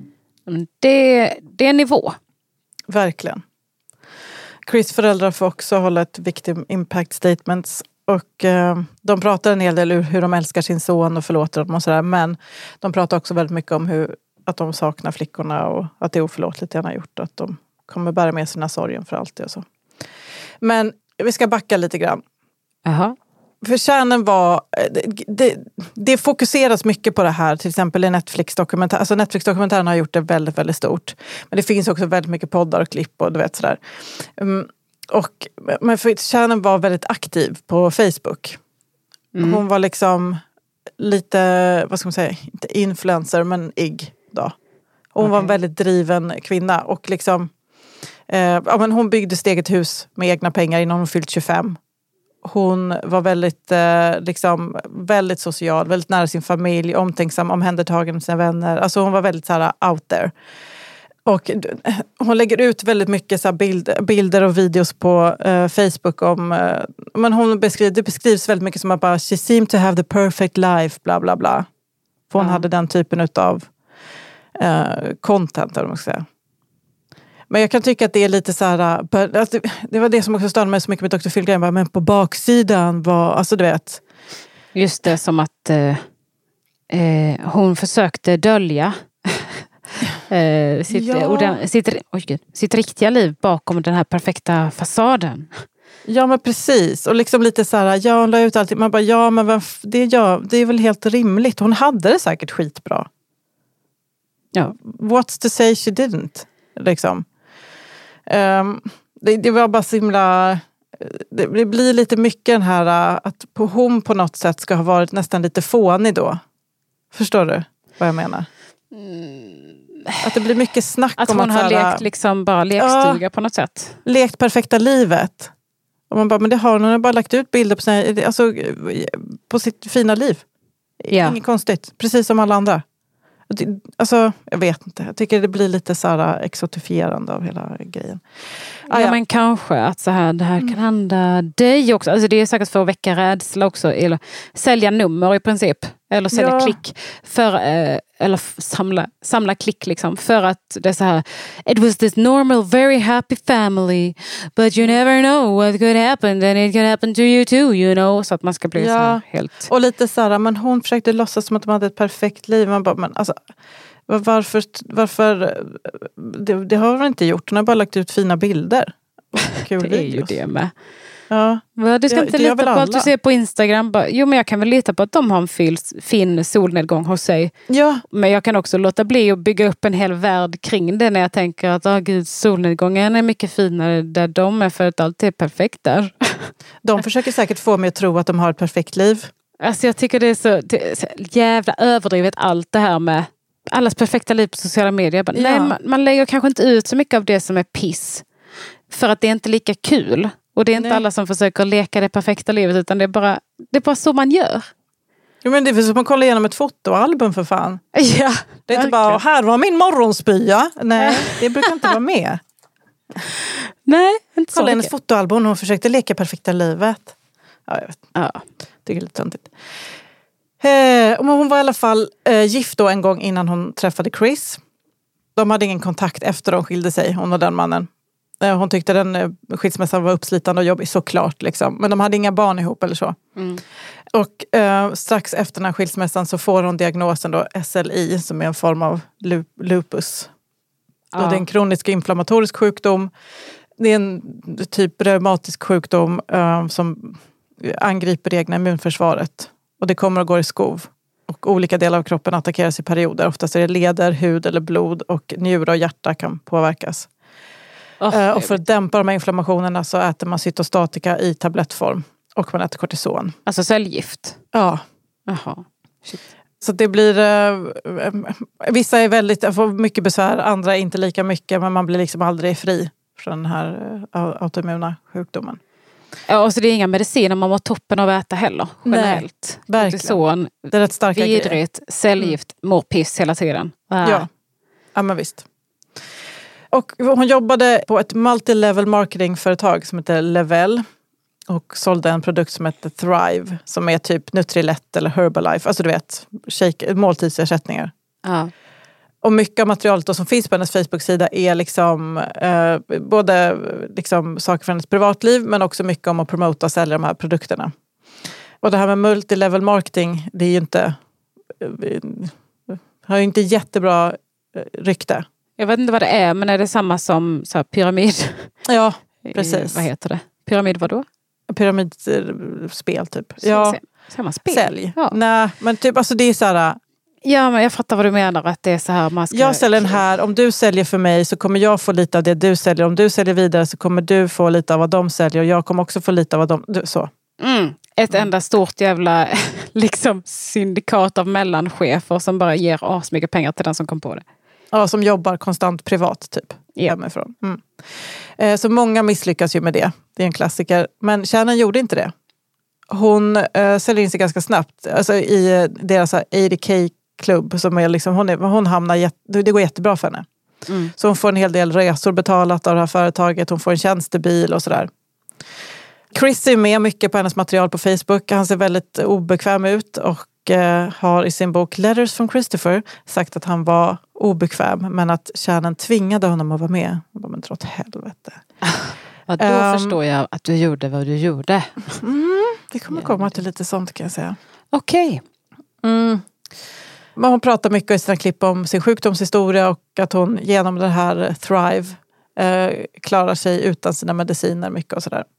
det, det är en nivå. Verkligen. Chris föräldrar får också hålla ett victim impact statements. Och eh, de pratar en hel del om hur de älskar sin son och förlåter dem och sådär. Men de pratar också väldigt mycket om hur, att de saknar flickorna och att det är oförlåtligt det han har gjort. Att de kommer bära med sina sorgen för alltid och så. Men vi ska backa lite grann. Jaha. För kärnan var, det, det, det fokuseras mycket på det här, till exempel i Netflix-dokumentär. Alltså Netflix-dokumentären har gjort det väldigt, väldigt stort. Men det finns också väldigt mycket poddar och klipp och du vet sådär. Um, och, men för kärnan var väldigt aktiv på Facebook. Mm. Hon var liksom lite, vad ska man säga, inte influencer men ig då. Hon Okej. var en väldigt driven kvinna och liksom, eh, ja, men hon byggde sitt eget hus med egna pengar innan hon fyllt tjugofem. Hon var väldigt, eh, liksom, väldigt social, väldigt nära sin familj, omtänksam, omhändertagen med sina vänner. Alltså hon var väldigt så här out there. Och hon lägger ut väldigt mycket så här bild, bilder och videos på eh, Facebook om, eh, men hon beskriver, det beskrivs väldigt mycket som att bara, she seemed to have the perfect life, bla bla bla. För hon Ja. hade den typen av eh, content, eller vad man ska säga. Men jag kan tycka att det är lite så här, alltså det, det var det som också störde mig så mycket med doktor Phil Gramm, men på baksidan var, alltså du vet. Just det, som att eh, eh, hon försökte dölja eh, sitt, Ja. orden, sitt, oj, Gud, sitt riktiga liv bakom den här perfekta fasaden. Ja men precis, och liksom lite så här, ja hon la ut allting, man bara ja men vad, det, ja, det är väl helt rimligt, hon hade det säkert skitbra. Ja. What's to say she didn't? Liksom. Um, det, det var bara så himla... Det, det blir lite mycket den här att på hon på något sätt ska ha varit nästan lite fånig då. Förstår du vad jag menar? Mm. Att det blir mycket snack att om hon att... Att hon har här, lekt liksom bara lekstuga ja, på något sätt. Lekt perfekta livet. Och man bara, men det har hon. Hon har bara lagt ut bilder på, sina, alltså, på sitt fina liv. Ja. Inget konstigt. Precis som alla andra. Alltså, jag vet inte. Jag tycker det blir lite så här exotifierande av hela grejen. Ah, ja, ja, men kanske att så här, det här kan hända dig också. Alltså det är säkert för att väcka rädsla också. Eller sälja nummer i princip. Eller sälja ja. klick. För, eh, eller samla, samla klick liksom. För att det är så här. It was this normal, very happy family. But you never know what could happen. And it could happen to you too, you know. Så att man ska bli ja. så här helt... Och lite så här, men hon försökte låtsas som att de hade ett perfekt liv. Man bara, men alltså... Varför, varför det, det har hon inte gjort. Hon har bara lagt ut fina bilder. Kul det är ju det med. Ja. Du ska det, inte det lita på alla. Att du ser på Instagram. Bara, jo, men jag kan väl lita på att de har en fin, fin solnedgång hos sig. Ja. Men jag kan också låta bli att bygga upp en hel värld kring det när jag tänker att oh, gud, solnedgången är mycket finare där de är för att allt är perfekt där. De försöker säkert få mig att tro att de har ett perfekt liv. Alltså jag tycker det är så, det är så jävla överdrivet allt det här med allas perfekta liv på sociala medier. Bara, ja. Nej, man, man lägger kanske inte ut så mycket av det som är piss. För att det är inte lika kul. Och det är inte nej. alla som försöker leka det perfekta livet. Utan det är bara, det är bara så man gör. Jo, men det är som man kollar igenom ett fotoalbum för fan. Ja, det är inte bara, här var min morgonspya. Nej, det brukar inte vara med. Nej, inte så. Kolla hennes fotoalbum. Hon försökte leka perfekta livet. Ja, jag vet. Ja. Det är lite töntigt. Eh, hon var i alla fall eh, gift då en gång innan hon träffade Chris. De hade ingen kontakt efter de skilde sig, hon och den mannen. Eh, hon tyckte den eh, skilsmässan var uppslitande och jobbig, såklart. Liksom. Men de hade inga barn ihop eller så. Mm. Och eh, strax efter den här skilsmässan så får hon diagnosen då S L I, som är en form av lup- lupus. Ja. Och det är en kronisk inflammatorisk sjukdom. Det är en typ reumatisk sjukdom eh, som angriper det egna immunförsvaret. Och det kommer att gå i skov. Och olika delar av kroppen attackeras i perioder. Oftast är det leder, hud eller blod. Och njure och hjärta kan påverkas. Oh, uh, och för att dämpa de här inflammationerna så äter man cytostatika i tablettform. Och man äter kortison. Alltså cellgift? Ja. Jaha. Shit. Så det blir... Uh, vissa är väldigt... får mycket besvär. Andra inte lika mycket. Men man blir liksom aldrig fri från den här uh, autoimmuna sjukdomen. Ja, och så det är inga mediciner man mår toppen av att äta heller. Generellt. Nej, verkligen. Det är rätt starka vidrigt, grejer. Cellgift, mm. mår piss hela tiden. Ah. Ja. Ja, men visst. Och hon jobbade på ett multilevel marketingföretag som heter Level. Och sålde en produkt som heter Thrive. Som är typ Nutrilett eller Herbalife. Alltså du vet, shake, måltidsersättningar. Ja. Och mycket av materialet då som finns på hennes Facebook-sida är liksom eh, både liksom saker från hennes privatliv men också mycket om att promota och sälja de här produkterna. Och det här med multilevel marketing, det är ju inte eh, har ju inte jättebra eh, rykte. Jag vet inte vad det är, men är det samma som så här, pyramid? Ja, precis. I, vad heter det? Pyramid vad då? Pyramidspel typ. Så, ja. Samma spel? Sälj. Ja. Nej, men typ alltså det är så här. Ja, men jag fattar vad du menar, att det är så här man ska... Jag säljer den här, om du säljer för mig så kommer jag få lite av det du säljer. Om du säljer vidare så kommer du få lite av vad de säljer och jag kommer också få lite av vad de... Så. Mm. Ett enda stort jävla liksom syndikat av mellanchefer som bara ger asmycket pengar till den som kom på det. Ja, som jobbar konstant privat typ. Ja. Mm. Eh, så många misslyckas ju med det. Det är en klassiker. Men Shannon gjorde inte det. Hon eh, säljer in sig ganska snabbt. Alltså i deras åttio K klubb som är liksom, hon, är, hon hamnar jätte, det går jättebra för henne. Mm. Så hon får en hel del resor betalat av det här företaget. Hon får en tjänstebil och sådär. Chris är med mycket på hennes material på Facebook. Han ser väldigt obekväm ut och eh, har i sin bok Letters from Christopher sagt att han var obekväm men att Shannon tvingade honom att vara med. Och de är dra åt helvete. Ja, då um, förstår jag att du gjorde vad du gjorde. Mm, vi kommer komma till lite sånt kan jag säga. Okej. Okay. Mm. Men hon pratar mycket i sina klipp om sin sjukdomshistoria och att hon genom det här Thrive eh, klarar sig utan sina mediciner mycket och sådär.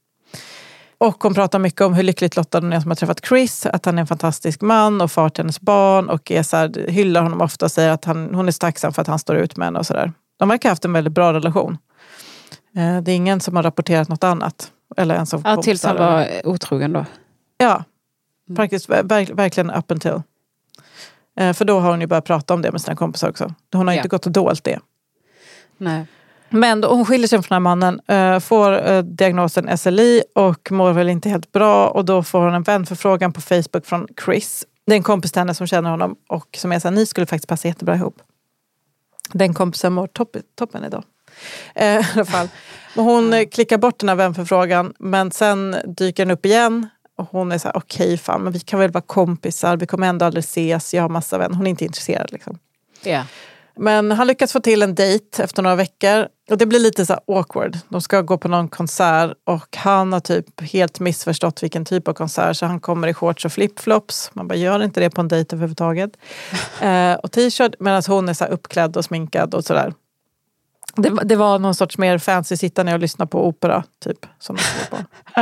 Och hon pratar mycket om hur lyckligt lottad hon är som har träffat Chris, att han är en fantastisk man och far till hennes barn och är så här, hyllar honom ofta och säger att han, hon är så tacksam för att han står ut med henne och sådär. De verkar ha haft en väldigt bra relation. Eh, det är ingen som har rapporterat något annat. Eller ens av Ja, tills han kompisar. var otrogen då. Ja, praktiskt verk, verkligen up until. Eh, för då har hon ju börjat prata om det med sina kompisar också. Hon har Ja. inte gått och dolt det. Nej. Men då, hon skiljer sig från den här mannen, eh, får eh, diagnosen S L I och mår väl inte helt bra. Och då får hon en vänförfrågan på Facebook från Chris. Det är en kompis till henne som känner honom och som är så här, ni skulle faktiskt passa jättebra ihop. Den kompisen mår topp, toppen idag. Eh, I alla fall. Men hon eh, klickar bort den här vänförfrågan, men sen dyker den upp igen. Och hon är så här, okej okay, fan, men vi kan väl vara kompisar, vi kommer ändå aldrig ses, jag har massa vänner. Hon är inte intresserad liksom. Ja. Men han lyckas få till en dejt efter några veckor. Och det blir lite så här awkward. De ska gå på någon konsert och han har typ helt missförstått vilken typ av konsert. Så han kommer i shorts och flipflops. Man bara, gör inte det på en dejt överhuvudtaget. eh, och t-shirt, medan hon är så här uppklädd och sminkad och sådär. Det, det var någon sorts mer fancy sitta ner och lyssna på opera, typ. Som de på.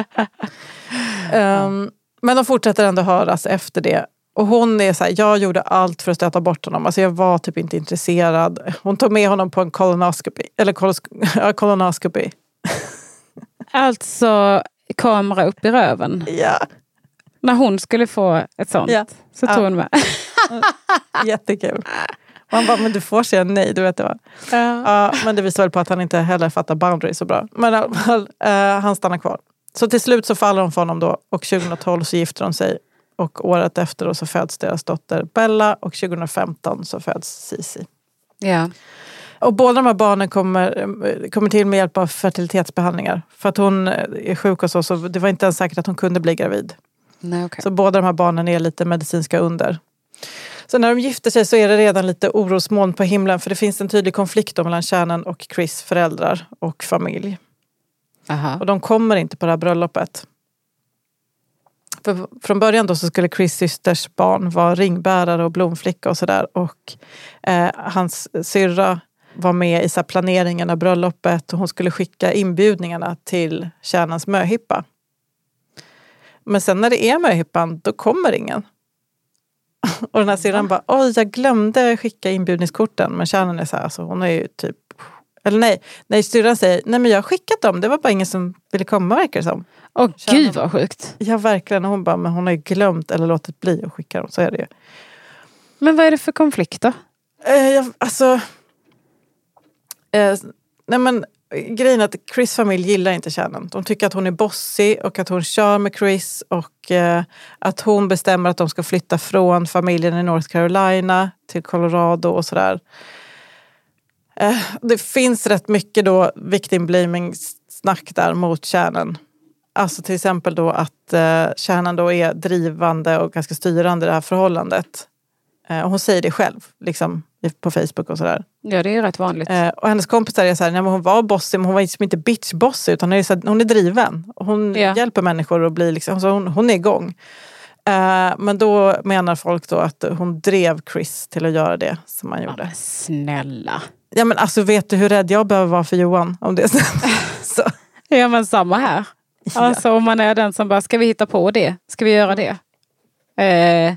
um, men de fortsätter ändå höras efter det. Och hon är så här, jag gjorde allt för att stöta bort honom. Alltså jag var typ inte intresserad. Hon tog med honom på en colonoscopy. Eller kolos- colonoscopy. Alltså kamera upp i röven. Ja. När hon skulle få ett sånt. Ja. Så tog Ja. hon med. Jättekul. Och han bara, men du får säga nej, du vet det va? Ja. Ja, men det visar väl på att han inte heller fattar boundaries så bra. Men i alla fall, eh, han stannar kvar. Så till slut så faller hon för honom då. Och tjugohundratolv så gifter de sig. Och året efter då så föds deras dotter Bella. Och tjugohundrafemton så föds Cici. Ja. Och båda de här barnen kommer, kommer till med hjälp av fertilitetsbehandlingar. För att hon är sjuk och så, så det var inte ens säkert att hon kunde bli gravid. Nej, okay. Så båda de här barnen är lite medicinska under. Så när de gifter sig så är det redan lite orosmoln på himlen. För det finns en tydlig konflikt då mellan Shannon och Chris föräldrar och familj. Aha. Och de kommer inte på det här bröllopet. För från början då så skulle Chris systers barn vara ringbärare och blomflicka och sådär. Och eh, hans syrra var med i så här planeringen av bröllopet. Och hon skulle skicka inbjudningarna till Shannons möhippa. Men sen när det är möhippan, då kommer ingen. Och den här syrran bara, oj jag glömde skicka inbjudningskorten. Men Shannon är så här, alltså, hon är ju typ... Eller nej, nej syrran säger, nej men jag har skickat dem. Det var bara ingen som ville komma, verkar det som. Åh gud vad sjukt. Ja verkligen, och hon bara, men hon har ju glömt eller låtit bli att skicka dem, så är det ju. Men vad är det för konflikter? Eh, jag, alltså... Eh, nej men, grejen är att Chris familj gillar inte Shannon. De tycker att hon är bossig och att hon kör med Chris. Och eh, att hon bestämmer att de ska flytta från familjen i North Carolina till Colorado och sådär. Eh, det finns rätt mycket då victim blaming snack där mot Shannon. Alltså till exempel då att eh, Shannon då är drivande och ganska styrande i det här förhållandet. Eh, och hon säger det själv, liksom på Facebook och sådär. Ja, det är ju rätt vanligt. Eh, och hennes kompisar är så här, nej, men hon var bossig, men hon var liksom inte bitch-bossig, utan hon är, så här, hon är driven. Hon Ja. hjälper människor att bli liksom, så hon, hon är igång. Eh, men då menar folk då att hon drev Chris till att göra det som han Ja, gjorde. men snälla. Ja men alltså, vet du hur rädd jag behöver vara för Johan om det? Så. Ja men samma här. Ja. Alltså om man är den som bara, ska vi hitta på det? Ska vi göra det? Eh,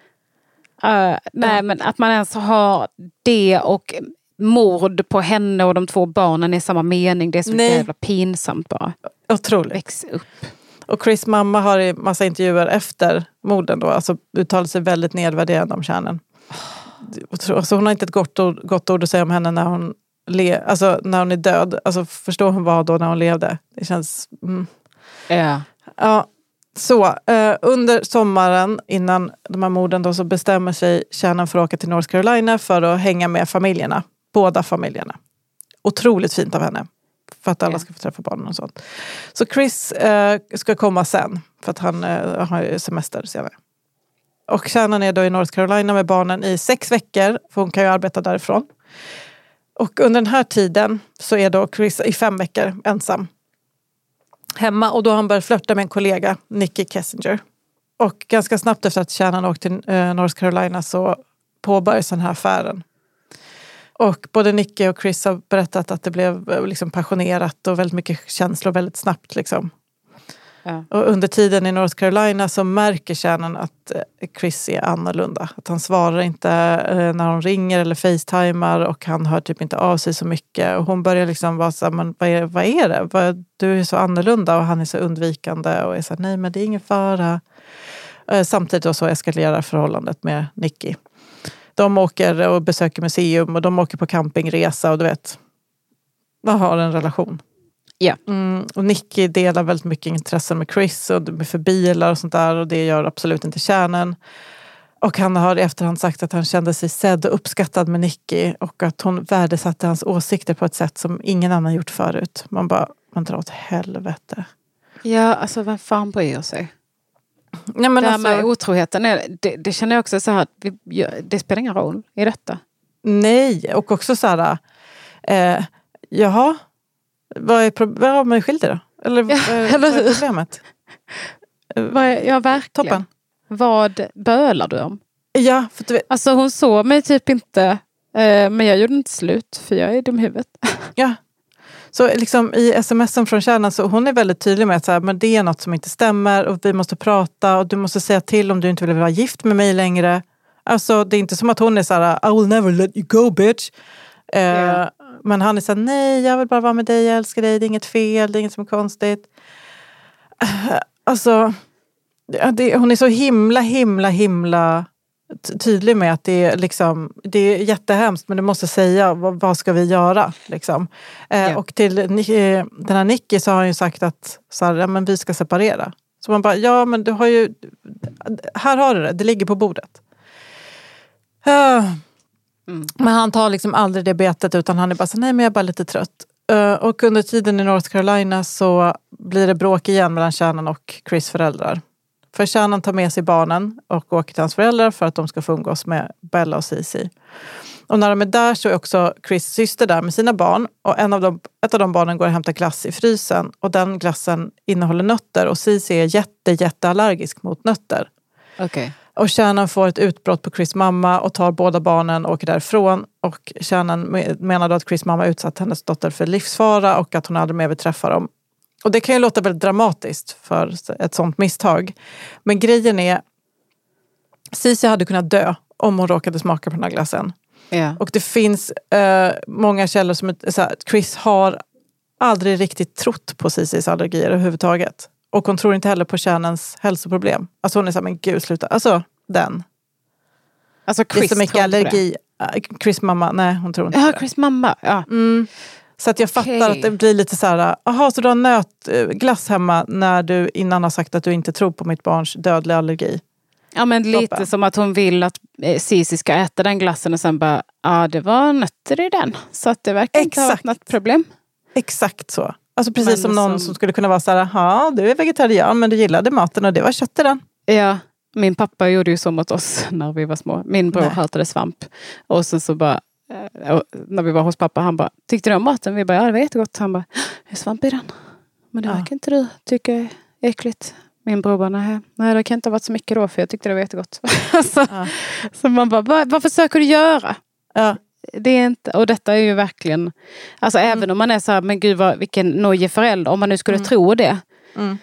uh, nej men att man ens har det och mord på henne och de två barnen i samma mening. Det är så Nej. jävla pinsamt bara. Otroligt. Väx upp. Och Chris mamma har i massa intervjuer efter morden då, alltså uttalat sig väldigt nedvärderande om Shannon. Alltså hon har inte ett gott ord, gott ord att säga om henne när hon, le, alltså när hon är död. Alltså förstår hon vad då när hon levde? Det känns... Mm. Ja. Ja, så eh, under sommaren innan de här morden då, så bestämmer sig Shannon för att åka till North Carolina för att hänga med familjerna. Båda familjerna. Otroligt fint av henne. För att alla Ja. ska få träffa barnen och sånt. Så Chris eh, ska komma sen. För att han eh, har ju semester senare. Och Shannon är då i North Carolina med barnen i sex veckor. För hon kan ju arbeta därifrån. Och under den här tiden så är då Chris i fem veckor ensam. Hemma, och då har han börjat flirta med en kollega, Nikki Kessinger. Och ganska snabbt efter att Shannon åkte till eh, North Carolina så påbörjades den här affären. Och både Nikki och Chris har berättat att det blev eh, liksom passionerat och väldigt mycket känslor väldigt snabbt. Liksom. Ja. Och under tiden i North Carolina så märker Shannon att Chris är annorlunda. Att han svarar inte när hon ringer eller facetimar och han hör typ inte av sig så mycket. Och hon börjar liksom vara så här, men vad är, vad är det? Vad, du är så annorlunda och han är så undvikande och är så här, nej men det är ingen fara. Samtidigt då så eskalerar förhållandet med Nicky. De åker och besöker museum och de åker på campingresa och du vet, vad har en relation? Ja. Mm, och Nicky delar väldigt mycket intressen med Chris och för bilar och sånt där och det gör absolut inte Shannon. Och han har i efterhand sagt att han kände sig sedd och uppskattad med Nicky och att hon värdesatte hans åsikter på ett sätt som ingen annan gjort förut. Man bara, man drar åt helvete. Ja, alltså vem fan bryr sig? Nej, men det här alltså, med otroheten, är, det, det känner jag också så här, vi, det spelar ingen roll i detta. Nej, och också så här, eh, jaha, vad är pro- vad har man skilt det då? Eller vad är, eller vad är hur? problemet? Vad är, ja, verkligen. Toppen. Vad bölar du om? Ja, för du vet, Alltså hon såg mig typ inte, eh, men jag gjorde inte slut för jag är dum i huvudet. ja. Så liksom i smsen från Shannon så hon är väldigt tydlig med att så här, men det är något som inte stämmer och vi måste prata och du måste säga till om du inte vill vara gift med mig längre. Alltså det är inte som att hon är så här, I will never let you go bitch. Eh, Yeah. Men han är så här, nej jag vill bara vara med dig, jag älskar dig, det är inget fel, det är inget som är konstigt. Eh, alltså det, det, hon är så himla, himla, himla tydlig med att det är liksom, det är jättehemskt men du måste säga vad, vad ska vi göra liksom. Eh, Ja. och till eh, den här Nicky så har han ju sagt att så här, ja, men vi ska separera. Så man bara, ja men du har ju, här har du det, det ligger på bordet. Uh, Mm. Men han tar liksom aldrig det betet utan han är bara så, nej men jag är bara lite trött. Uh, och under tiden i North Carolina så blir det bråk igen mellan Shannon och Chris föräldrar. För Shannon tar med sig barnen och åker till hans föräldrar för att de ska få umgås med Bella och Cici. Och när de är där så är också Chris syster där med sina barn. Och en av dem, ett av de barnen går och hämtar glass i frysen. Och den glassen innehåller nötter. Och Cici är jätte, jätte allergisk mot nötter. Okay. Och Shannon får ett utbrott på Chris mamma och tar båda barnen och åker därifrån. Och Shannon menar då att Chris mamma utsatt hennes dotter för livsfara och att hon aldrig mer vill träffa dem. Och det kan ju låta väldigt dramatiskt för ett sånt misstag. Men grejen är, Cici hade kunnat dö om hon råkade smaka på den här glassen. Yeah. Och det finns eh, många källor som så här, Chris har aldrig riktigt trott på Cicis allergier överhuvudtaget. Och hon tror inte heller på Shannons hälsoproblem. Alltså hon är så här, men gud sluta. Alltså den. Alltså Chris det är så mycket allergi. Chris mamma, nej hon tror inte Ja, det. Chris mamma, ja. Mm. Så att jag fattar Okay. att det blir lite så här, aha, så du har nötglass hemma när du innan har sagt att du inte tror på mitt barns dödliga allergi. Ja, men lite Toppen. som att hon vill att eh, Cici ska äta den glassen och sen bara, ja det var nötter i den. Så att det verkar inte ha varit Exakt. något problem. Exakt så. Alltså precis Men som någon som- som skulle kunna vara så här, ja du är vegetarian men du gillade maten och det var kött i den. Ja, min pappa gjorde ju så mot oss när vi var små. Min bror Nej. hatade svamp. Och sen så bara, eh, när vi var hos pappa, han bara, tyckte du om maten? Vi bara, ja det var jättegott. Han bara, det är svamp i den. Men det Ja. verkar inte du tycka är äckligt. Min bror bara, nej, nej det kan inte ha varit så mycket då för jag tyckte det var jättegott. så, Ja. så man bara, vad, vad försöker du göra? Ja. Det är inte, och detta är ju verkligen, alltså Mm. även om man är så här, men gud vad, vilken nojig förälder, om man nu skulle Mm. tro det. Mm.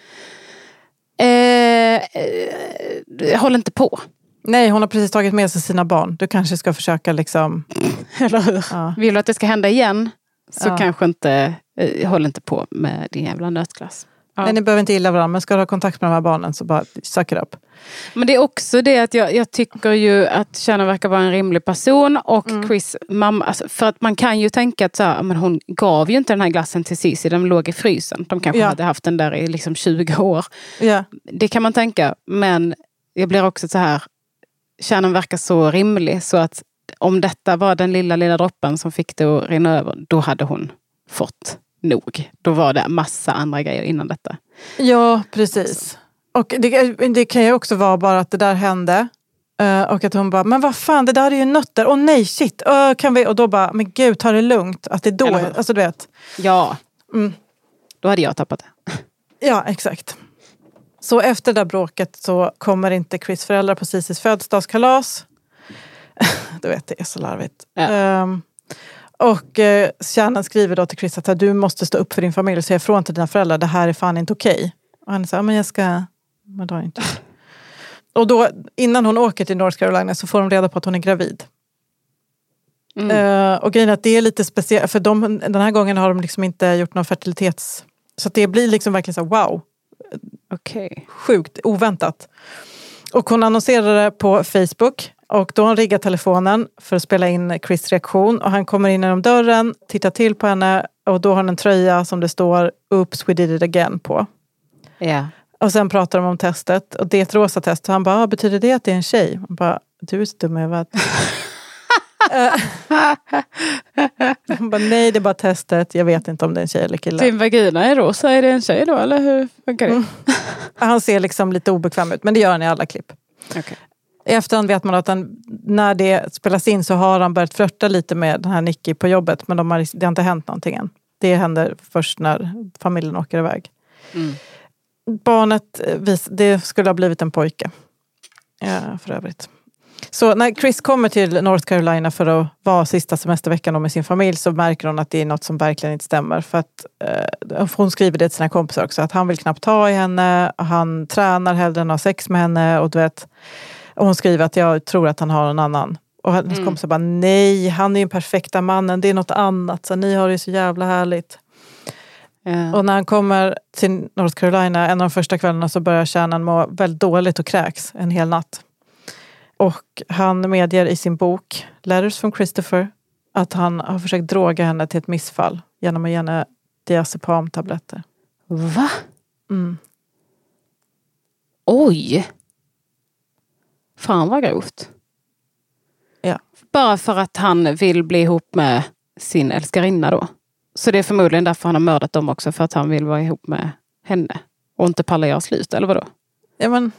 Eh, eh, håll inte på. Nej, hon har precis tagit med sig sina barn. Du kanske ska försöka liksom... Eller hur? Ja. Vill du att det ska hända igen så Ja. kanske inte, eh, håll inte på med din jävla nötglass. Ja. Nej, ni behöver inte gilla varandra, men ska du ha kontakt med de här barnen så bara suck it up. Men det är också det att jag, jag tycker ju att Shannon verkar vara en rimlig person och Mm. Chris mamma, alltså, för att man kan ju tänka att så här, men hon gav ju inte den här glassen till Cici, den låg i frysen. De kanske Ja. hade haft den där i liksom tjugo år. Ja. Det kan man tänka, men jag blir också så här, Shannon verkar så rimlig så att om detta var den lilla, lilla droppen som fick det att rinna över, då hade hon fått nog. Då var det massa andra grejer innan detta. Ja, precis. Och det, det kan ju också vara bara att det där hände. Uh, och att hon bara, men vad fan, det där är ju nötter. Åh nej, shit. Uh, kan vi? Och då bara, men gud, ta det lugnt. Att det är då, Eller hur? alltså du vet. Ja, Mm. då hade jag tappat det. Ja, exakt. Så efter det där bråket så kommer inte Chris föräldrar på Cicis födelsedagskalas. Du vet, det är så larvigt. Ja. Um, och uh, Shannon skriver då till Chris att du måste stå upp för din familj och säga ifrån till dina föräldrar, det här är fan inte okej. Och Och han sa, men jag ska... Men då inte. Och då, innan hon åker till North Carolina så får de reda på att hon är gravid. Mm. Uh, och grejen är att det är lite speciellt, för de, den här gången har de liksom inte gjort någon fertilitets... Så att det blir liksom verkligen så wow. Okej. Okay. Sjukt, oväntat. Och hon annonserade på Facebook. Och då har hon riggat telefonen för att spela in Chris' reaktion. Och han kommer in genom dörren, tittar till på henne. Och då har han en tröja som det står Oops, we did it again på. Ja. Yeah. Och sen pratar de om testet. Och det är ett rosa test. Och han bara, betyder det att det är en tjej? Han bara, du är så dum i vad... Han bara, nej det är bara testet. Jag vet inte om det är en tjej eller kille. Din vagina är rosa, är det en tjej då? Eller hur funkar det? Mm. Han ser liksom lite obekväm ut. Men det gör han i alla klipp. Okay. I efterhand vet man att han, när det spelas in så har han börjat flörta lite med den här Nicky på jobbet. Men de har, det har inte hänt någonting än. Det händer först när familjen åker iväg. Mm. Barnet, det skulle ha blivit en pojke. Ja, för övrigt. Så när Chris kommer till North Carolina för att vara sista semesterveckan med sin familj så märker hon att det är något som verkligen inte stämmer. För att eh, hon skriver det till sina kompisar också. Att han vill knappt ta i henne. Han tränar hellre än att ha sex med henne. Och du vet... Och hon skriver att jag tror att han har en annan. Och hennes mm. kompisar bara, nej, han är ju den perfekta mannen. Det är något annat. Så ni har det så jävla härligt. Yeah. Och när han kommer till North Carolina, en av de första kvällarna så börjar kärnan må väldigt dåligt och kräks en hel natt. Och han medger i sin bok, Letters from Christopher, att han har försökt droga henne till ett missfall genom att ge henne diazepam-tabletter. Va? Mm. Oj! Fan vad grovt. Ja. Bara för att han vill bli ihop med sin älskarinna då. Så det är förmodligen därför han har mördat dem också. För att han vill vara ihop med henne. Och inte pallar göra slut, eller vadå? Ja men...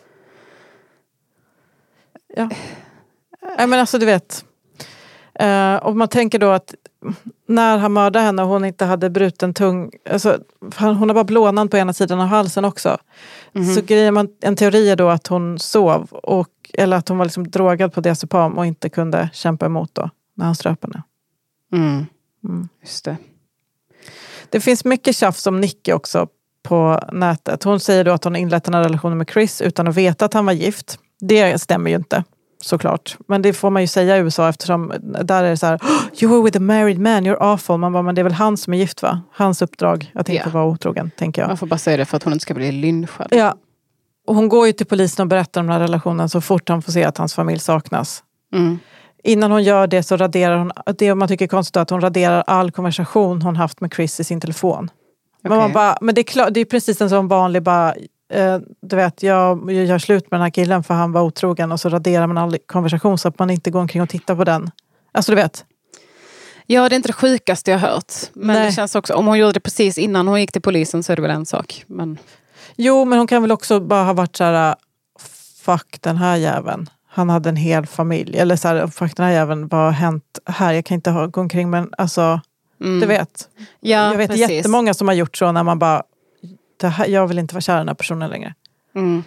Ja. Ja men alltså du vet. Uh, och man tänker då att när han mördade henne och hon inte hade bruten tung. Alltså, hon har bara blånand på ena sidan av halsen också. Mm-hmm. Så grejer man en teori är då att hon sov. Och, eller att hon var liksom drogad på diazepam och inte kunde kämpa emot då. När han ströp henne. Mm. Mm. Just det. Det finns mycket tjafs om Nicky också på nätet. Hon säger då att hon inlett en relation med Chris utan att veta att han var gift. Det stämmer ju inte, såklart. Men det får man ju säga i U S A eftersom där är det så här, oh, you were with a married man, you're awful. Man bara, men det är väl han som är gift va? Hans uppdrag att inte yeah. vara otrogen, tänker jag. Man får bara säga det för att hon inte ska bli lynchad. Ja, och hon går ju till polisen och berättar om den här relationen så fort han får se att hans familj saknas. Mm. Innan hon gör det så raderar hon, det man tycker är konstigt är att hon raderar all konversation hon haft med Chris i sin telefon. Okay. Men, man bara, men det är klart, det är precis en sån vanlig bara, eh, du vet, jag, jag gör slut med den här killen för han var otrogen och så raderar man all konversation så att man inte går omkring och tittar på den. Alltså du vet. Ja, det är inte det sjukaste jag hört. Men Nej. Det känns också, om hon gjorde det precis innan hon gick till polisen så är det väl en sak. Men... Jo, men hon kan väl också bara ha varit så här, fuck den här jäveln. Han hade en hel familj. Eller så här, fuck den här jäveln, vad har hänt här? Jag kan inte ha, gå omkring, men alltså, mm. du vet. Ja, jag vet precis. jättemånga som har gjort så när man bara, det här, jag vill inte vara kär i den här personen längre. Mm.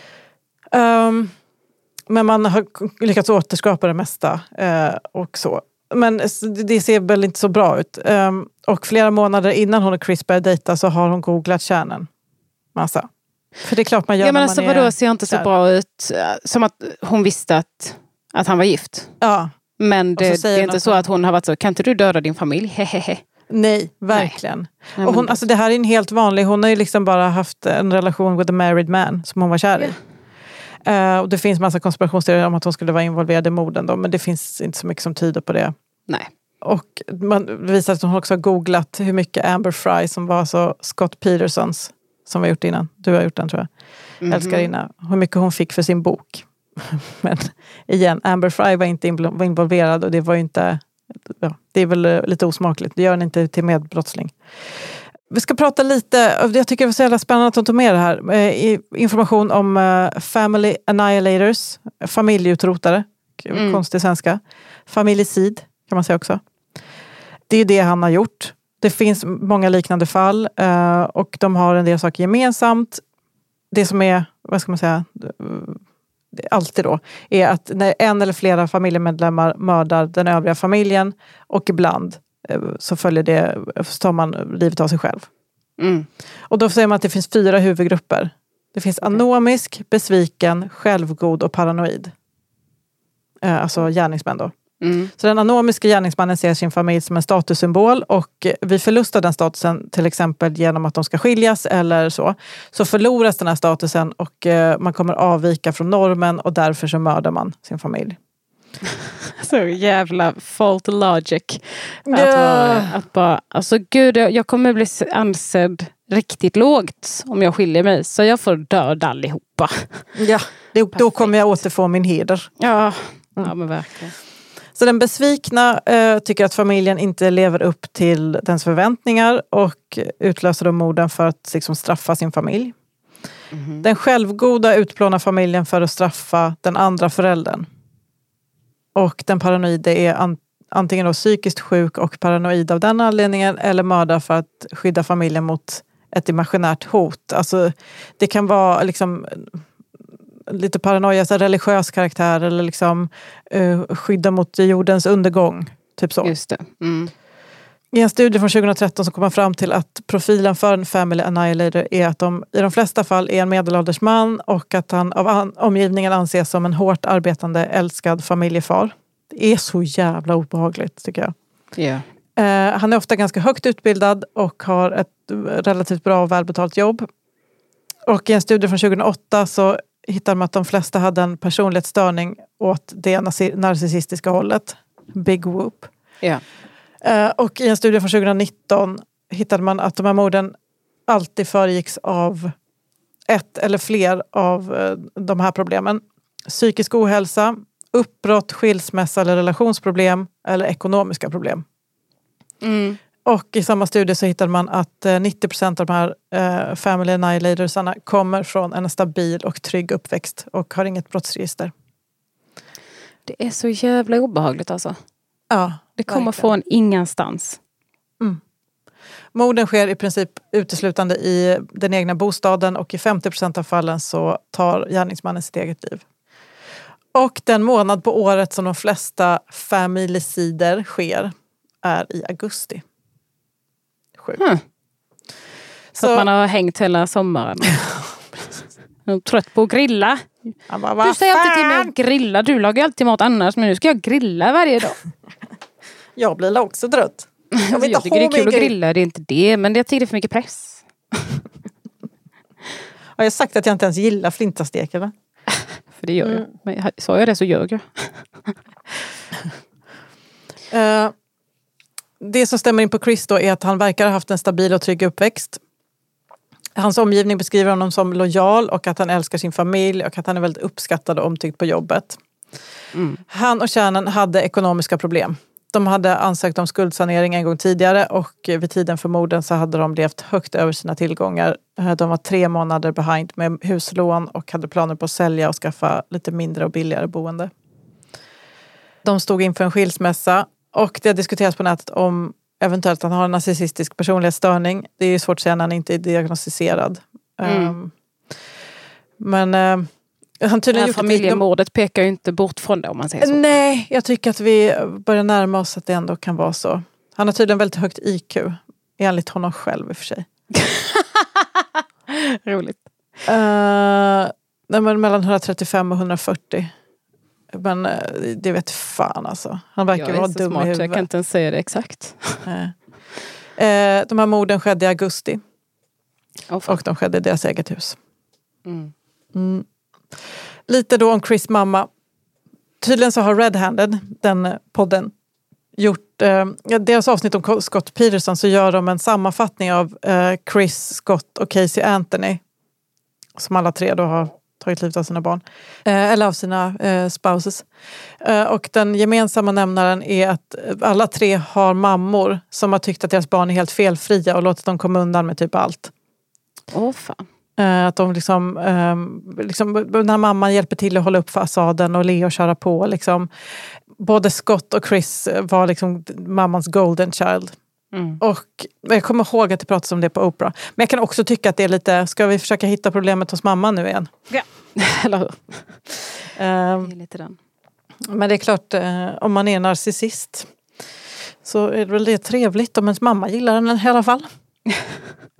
Um, men man har lyckats återskapa det mesta uh, och så. Men det ser väl inte så bra ut. Um, och flera månader innan hon och Chris började dejta så har hon googlat kärnan. Massa. För det är klart man gör. Ja, men när alltså man vadå, är ser inte så där. bra ut. Som att hon visste att, att han var gift. Ja. Men det, det är inte så hon... att hon har varit så, kan inte du döda din familj? Hehehe. Nej, verkligen. Nej. Och hon, alltså det här är en helt vanlig, hon har ju liksom bara haft en relation with a married man som hon var kär i. Yeah. Uh, och det finns massa konspirationsteorier om att hon skulle vara involverad i morden då, men det finns inte så mycket som tyder på det. Nej. Och man visar att hon också har googlat hur mycket Amber Fry som var så Scott Petersons som vi har gjort innan. Du har gjort den tror jag. Mm-hmm. Älskarinna. Hur mycket hon fick för sin bok. Men igen, Amber Fry var inte involverad och det var ju inte, ja, det är väl lite osmakligt. Det gör den inte till medbrottsling. Vi ska prata lite, jag tycker det var så jävla spännande att de tog med det här. Information om family annihilators, familjeutrotare, mm. konstig svenska. Familicid kan man säga också. Det är det han har gjort. Det finns många liknande fall och de har en del saker gemensamt. Det som är, vad ska man säga, alltid då, är att när en eller flera familjemedlemmar mördar den övriga familjen och ibland så följer det, så tar man livet av sig själv. Mm. Och då säger man att det finns fyra huvudgrupper. Det finns anomisk, besviken, självgod och paranoid. Eh, alltså gärningsmän då. Mm. Så den anomiska gärningsmannen ser sin familj som en statussymbol och vid förlust av den statusen, till exempel genom att de ska skiljas eller så, så förloras den här statusen och eh, man kommer avvika från normen och därför så mördar man sin familj. Så jävla fault logic. Att, Yeah. vara, att bara, alltså gud, jag jag kommer bli ansedd riktigt lågt om jag skiljer mig. Så jag får döda allihopa. Ja, då, då kommer jag återfå min heder. Ja, ja men verkligen. Så den besvikna eh, tycker att familjen inte lever upp till dens förväntningar och utlöser de morden för att liksom, straffa sin familj. Mm. Den självgoda utplånar familjen för att straffa den andra föräldern. Och den paranoide är an- antingen då psykiskt sjuk och paranoid av den anledningen eller mördar för att skydda familjen mot ett imaginärt hot. Alltså det kan vara liksom lite paranoia, så religiös karaktär eller liksom uh, skydda mot jordens undergång. Typ så. Just det. Mm. I en studie från tjugohundratretton så kom man fram till att profilen för en family annihilator är att de i de flesta fall är en medelålders man och att han av an- omgivningen anses som en hårt arbetande, älskad familjefar. Det är så jävla obehagligt tycker jag. Yeah. Eh, han är ofta ganska högt utbildad och har ett relativt bra och välbetalt jobb. Och i en studie från tjugohundraåtta så hittar man att de flesta hade en personlighetsstörning åt det narcissistiska hållet. Big whoop. Yeah. Uh, och i en studie från tjugohundranitton hittade man att de här morden alltid föregicks av ett eller fler av uh, de här problemen. Psykisk ohälsa, uppbrott, skilsmässa eller relationsproblem eller ekonomiska problem. Mm. Och i samma studie så hittade man att uh, nittio procent av de här uh, family annihilatorsarna kommer från en stabil och trygg uppväxt och har inget brottsregister. Det är så jävla obehagligt alltså. Ja, Det kommer verkligen. från ingenstans. Mm. Morden sker i princip uteslutande i den egna bostaden och i femtio procent av fallen så tar gärningsmannen sitt eget liv. Och den månad på året som de flesta familicider sker är i augusti. Sjukt. Hmm. Så Så, att man har hängt hela sommaren. Jag är trött på att grilla. han bara, "Vad Du säger alltid till mig fan?" att grilla. Du lagar alltid mat annars. Men nu ska jag grilla varje dag. Jag blir också trött. Jag vill Jag, inte jag tycker det ha är kul min att grill. grilla. Det är inte det. Men jag tycker det är för mycket press. Har jag sagt att jag inte ens gillar flintastek eller? För det gör Mm. jag. Men jag- sa jag det så gör jag. Eh, det som stämmer in på Chris då är att han verkar ha haft en stabil och trygg uppväxt. Hans omgivning beskriver honom som lojal och att han älskar sin familj och att han är väldigt uppskattad och omtyckt på jobbet. Mm. Han och Shannon hade ekonomiska problem. De hade ansökt om skuldsanering en gång tidigare och vid tiden för morden så hade de levt högt över sina tillgångar. De var tre månader behind med huslån och hade planer på att sälja och skaffa lite mindre och billigare boende. De stod inför en skilsmässa och det har diskuterats på nätet om eventuellt att han har en narcissistisk personlighetsstörning. Det är ju svårt att säga när han inte är diagnostiserad. Mm. Um, men uh, han Det tydligen här gjort ett- familjemordet pekar ju inte bort från det om man säger så. Nej, jag tycker att vi börjar närma oss att det ändå kan vara så. Han har tydligen väldigt högt I Q. Enligt honom själv i och för sig. Roligt. Uh, nej, men mellan etthundratrettiofem och etthundrafyrtio. Men uh, det vet fan alltså. Han verkar Jag är vara så dum smart i så huvudet. jag kan inte ens säga det exakt. Nej. Uh, de här morden skedde i augusti. Oh, fan. Och de skedde i deras eget hus. Mm. Mm. Lite då om Chris mamma. Tydligen så har Red Handed, den podden, gjort eh, deras avsnitt om Scott Peterson, så gör de en sammanfattning av eh, Chris, Scott och Casey Anthony. Som alla tre då har tagit livet av sina barn. Eh, eller av sina eh, spouses. Eh, och den gemensamma nämnaren är att alla tre har mammor som har tyckt att deras barn är helt felfria och låtit dem komma undan med typ allt. Åh fan. Eh, att de liksom, eh, liksom, när mamman hjälper till att hålla upp fasaden och Leo köra på. Liksom. Både Scott och Chris var liksom mammans golden child. Mm. Och jag kommer ihåg att det pratas om det på Oprah. Men jag kan också tycka att det är lite, ska vi försöka hitta problemet hos mamman nu igen? Ja. Eller hur? Eh, Det är lite den. men det är klart, eh, om man är narcissist så är det väl det trevligt om ens mamma gillar den i alla fall.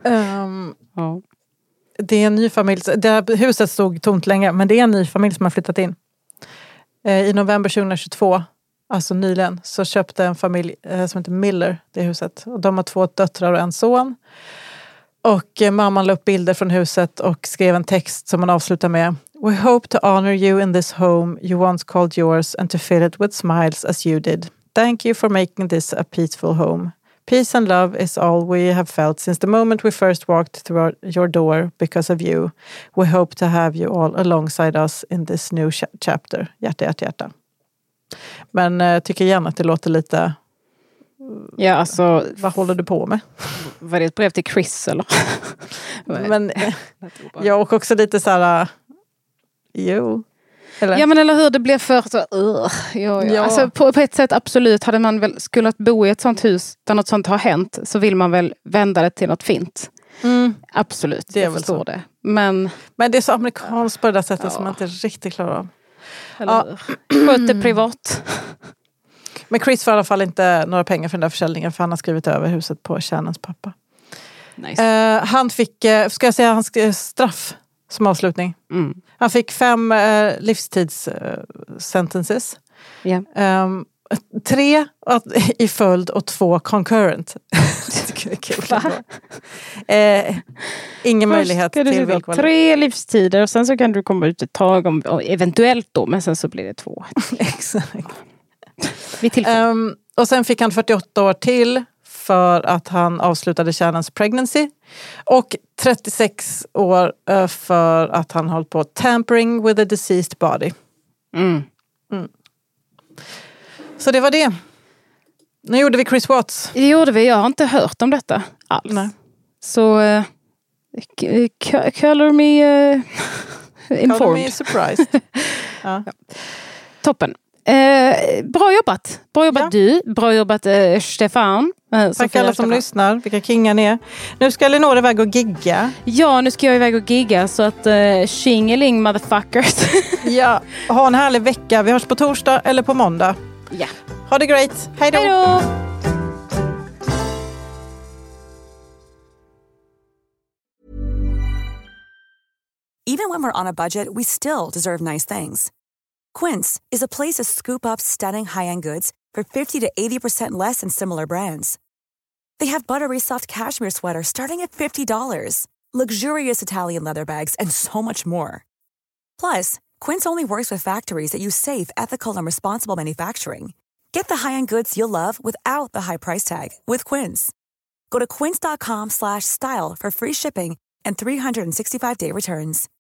Um, Ja. det är en ny familj. Det här huset stod tomt länge, men det är en ny familj som har flyttat in. Eh, I november tjugohundratjugotvå, alltså nyligen, så köpte en familj eh, som heter Miller det huset. Och de har två döttrar och en son. Och eh, mamman la upp bilder från huset och skrev en text som man avslutar med: We hope to honor you in this home you once called yours and to fill it with smiles as you did. Thank you for making this a peaceful home. Peace and love is all we have felt since the moment we first walked through your door because of you. We hope to have you all alongside us in this new ch- chapter. Hjärta, hjärta, hjärta. Men jag uh, tycker gärna att det låter lite... Ja, alltså... Vad håller du på med? Var det ett brev till Chris, eller? Men jag och också lite så här... Uh, jo... Eller? Ja, men eller hur, det blev för så, uh, ja, ja. Alltså, på, på ett sätt absolut, hade man väl skulle bo i ett sånt hus där något sånt har hänt, så vill man väl vända det till något fint. Mm. Absolut, det är jag väl förstår så. det. Men, men det är så amerikanskt på det där sättet ja. som man inte riktigt klarar av. Eller ja. Sköt det privat. Men Chris får i alla fall inte några pengar för den där försäljningen, för han har skrivit över huset på Shannons pappa. Nice. Uh, han fick, uh, ska jag säga, hans uh, straff som avslutning. Mm. Han fick fem uh, livstids uh, sentences. Yeah. Um, tre i följd och två concurrent. det är kul. uh, ingen Först möjlighet till villkorlig. Tre livstider och sen så kan du komma ut ett tag, om, eventuellt då, men sen så blir det två. Exakt. Um, och sen fick han fyrtioåtta år till för att han avslutade Shannons pregnancy. Och trettiosex år för att han höll på tampering with a deceased body. Mm. Mm. Så det var det. Nu gjorde vi Chris Watts. Det gjorde vi. Jag har inte hört om detta alls. Nej. Så uh, c- color me uh, informed. Color me surprised. ja. Ja. Toppen. Eh, bra jobbat. Bra jobbat ja. du. Bra jobbat eh, Stefan. Eh, Tack alla som Stefan. lyssnar. Vilka kingar ni är. Nu ska Elinor iväg och gigga. Ja, nu ska jag iväg och gigga. Så att eh, tjingeling motherfuckers. ja, ha en härlig vecka. Vi hörs på torsdag eller på måndag. Ja. Ha det great. Hej då. Hej då. Even when we're on a budget, we still deserve nice things. Quince is a place to scoop up stunning high-end goods for fifty to eighty percent less than similar brands. They have buttery soft cashmere sweaters starting at fifty dollars, luxurious Italian leather bags, and so much more. Plus, Quince only works with factories that use safe, ethical, and responsible manufacturing. Get the high-end goods you'll love without the high price tag with Quince. Go to quince dot com slash style for free shipping and three hundred sixty-five day returns.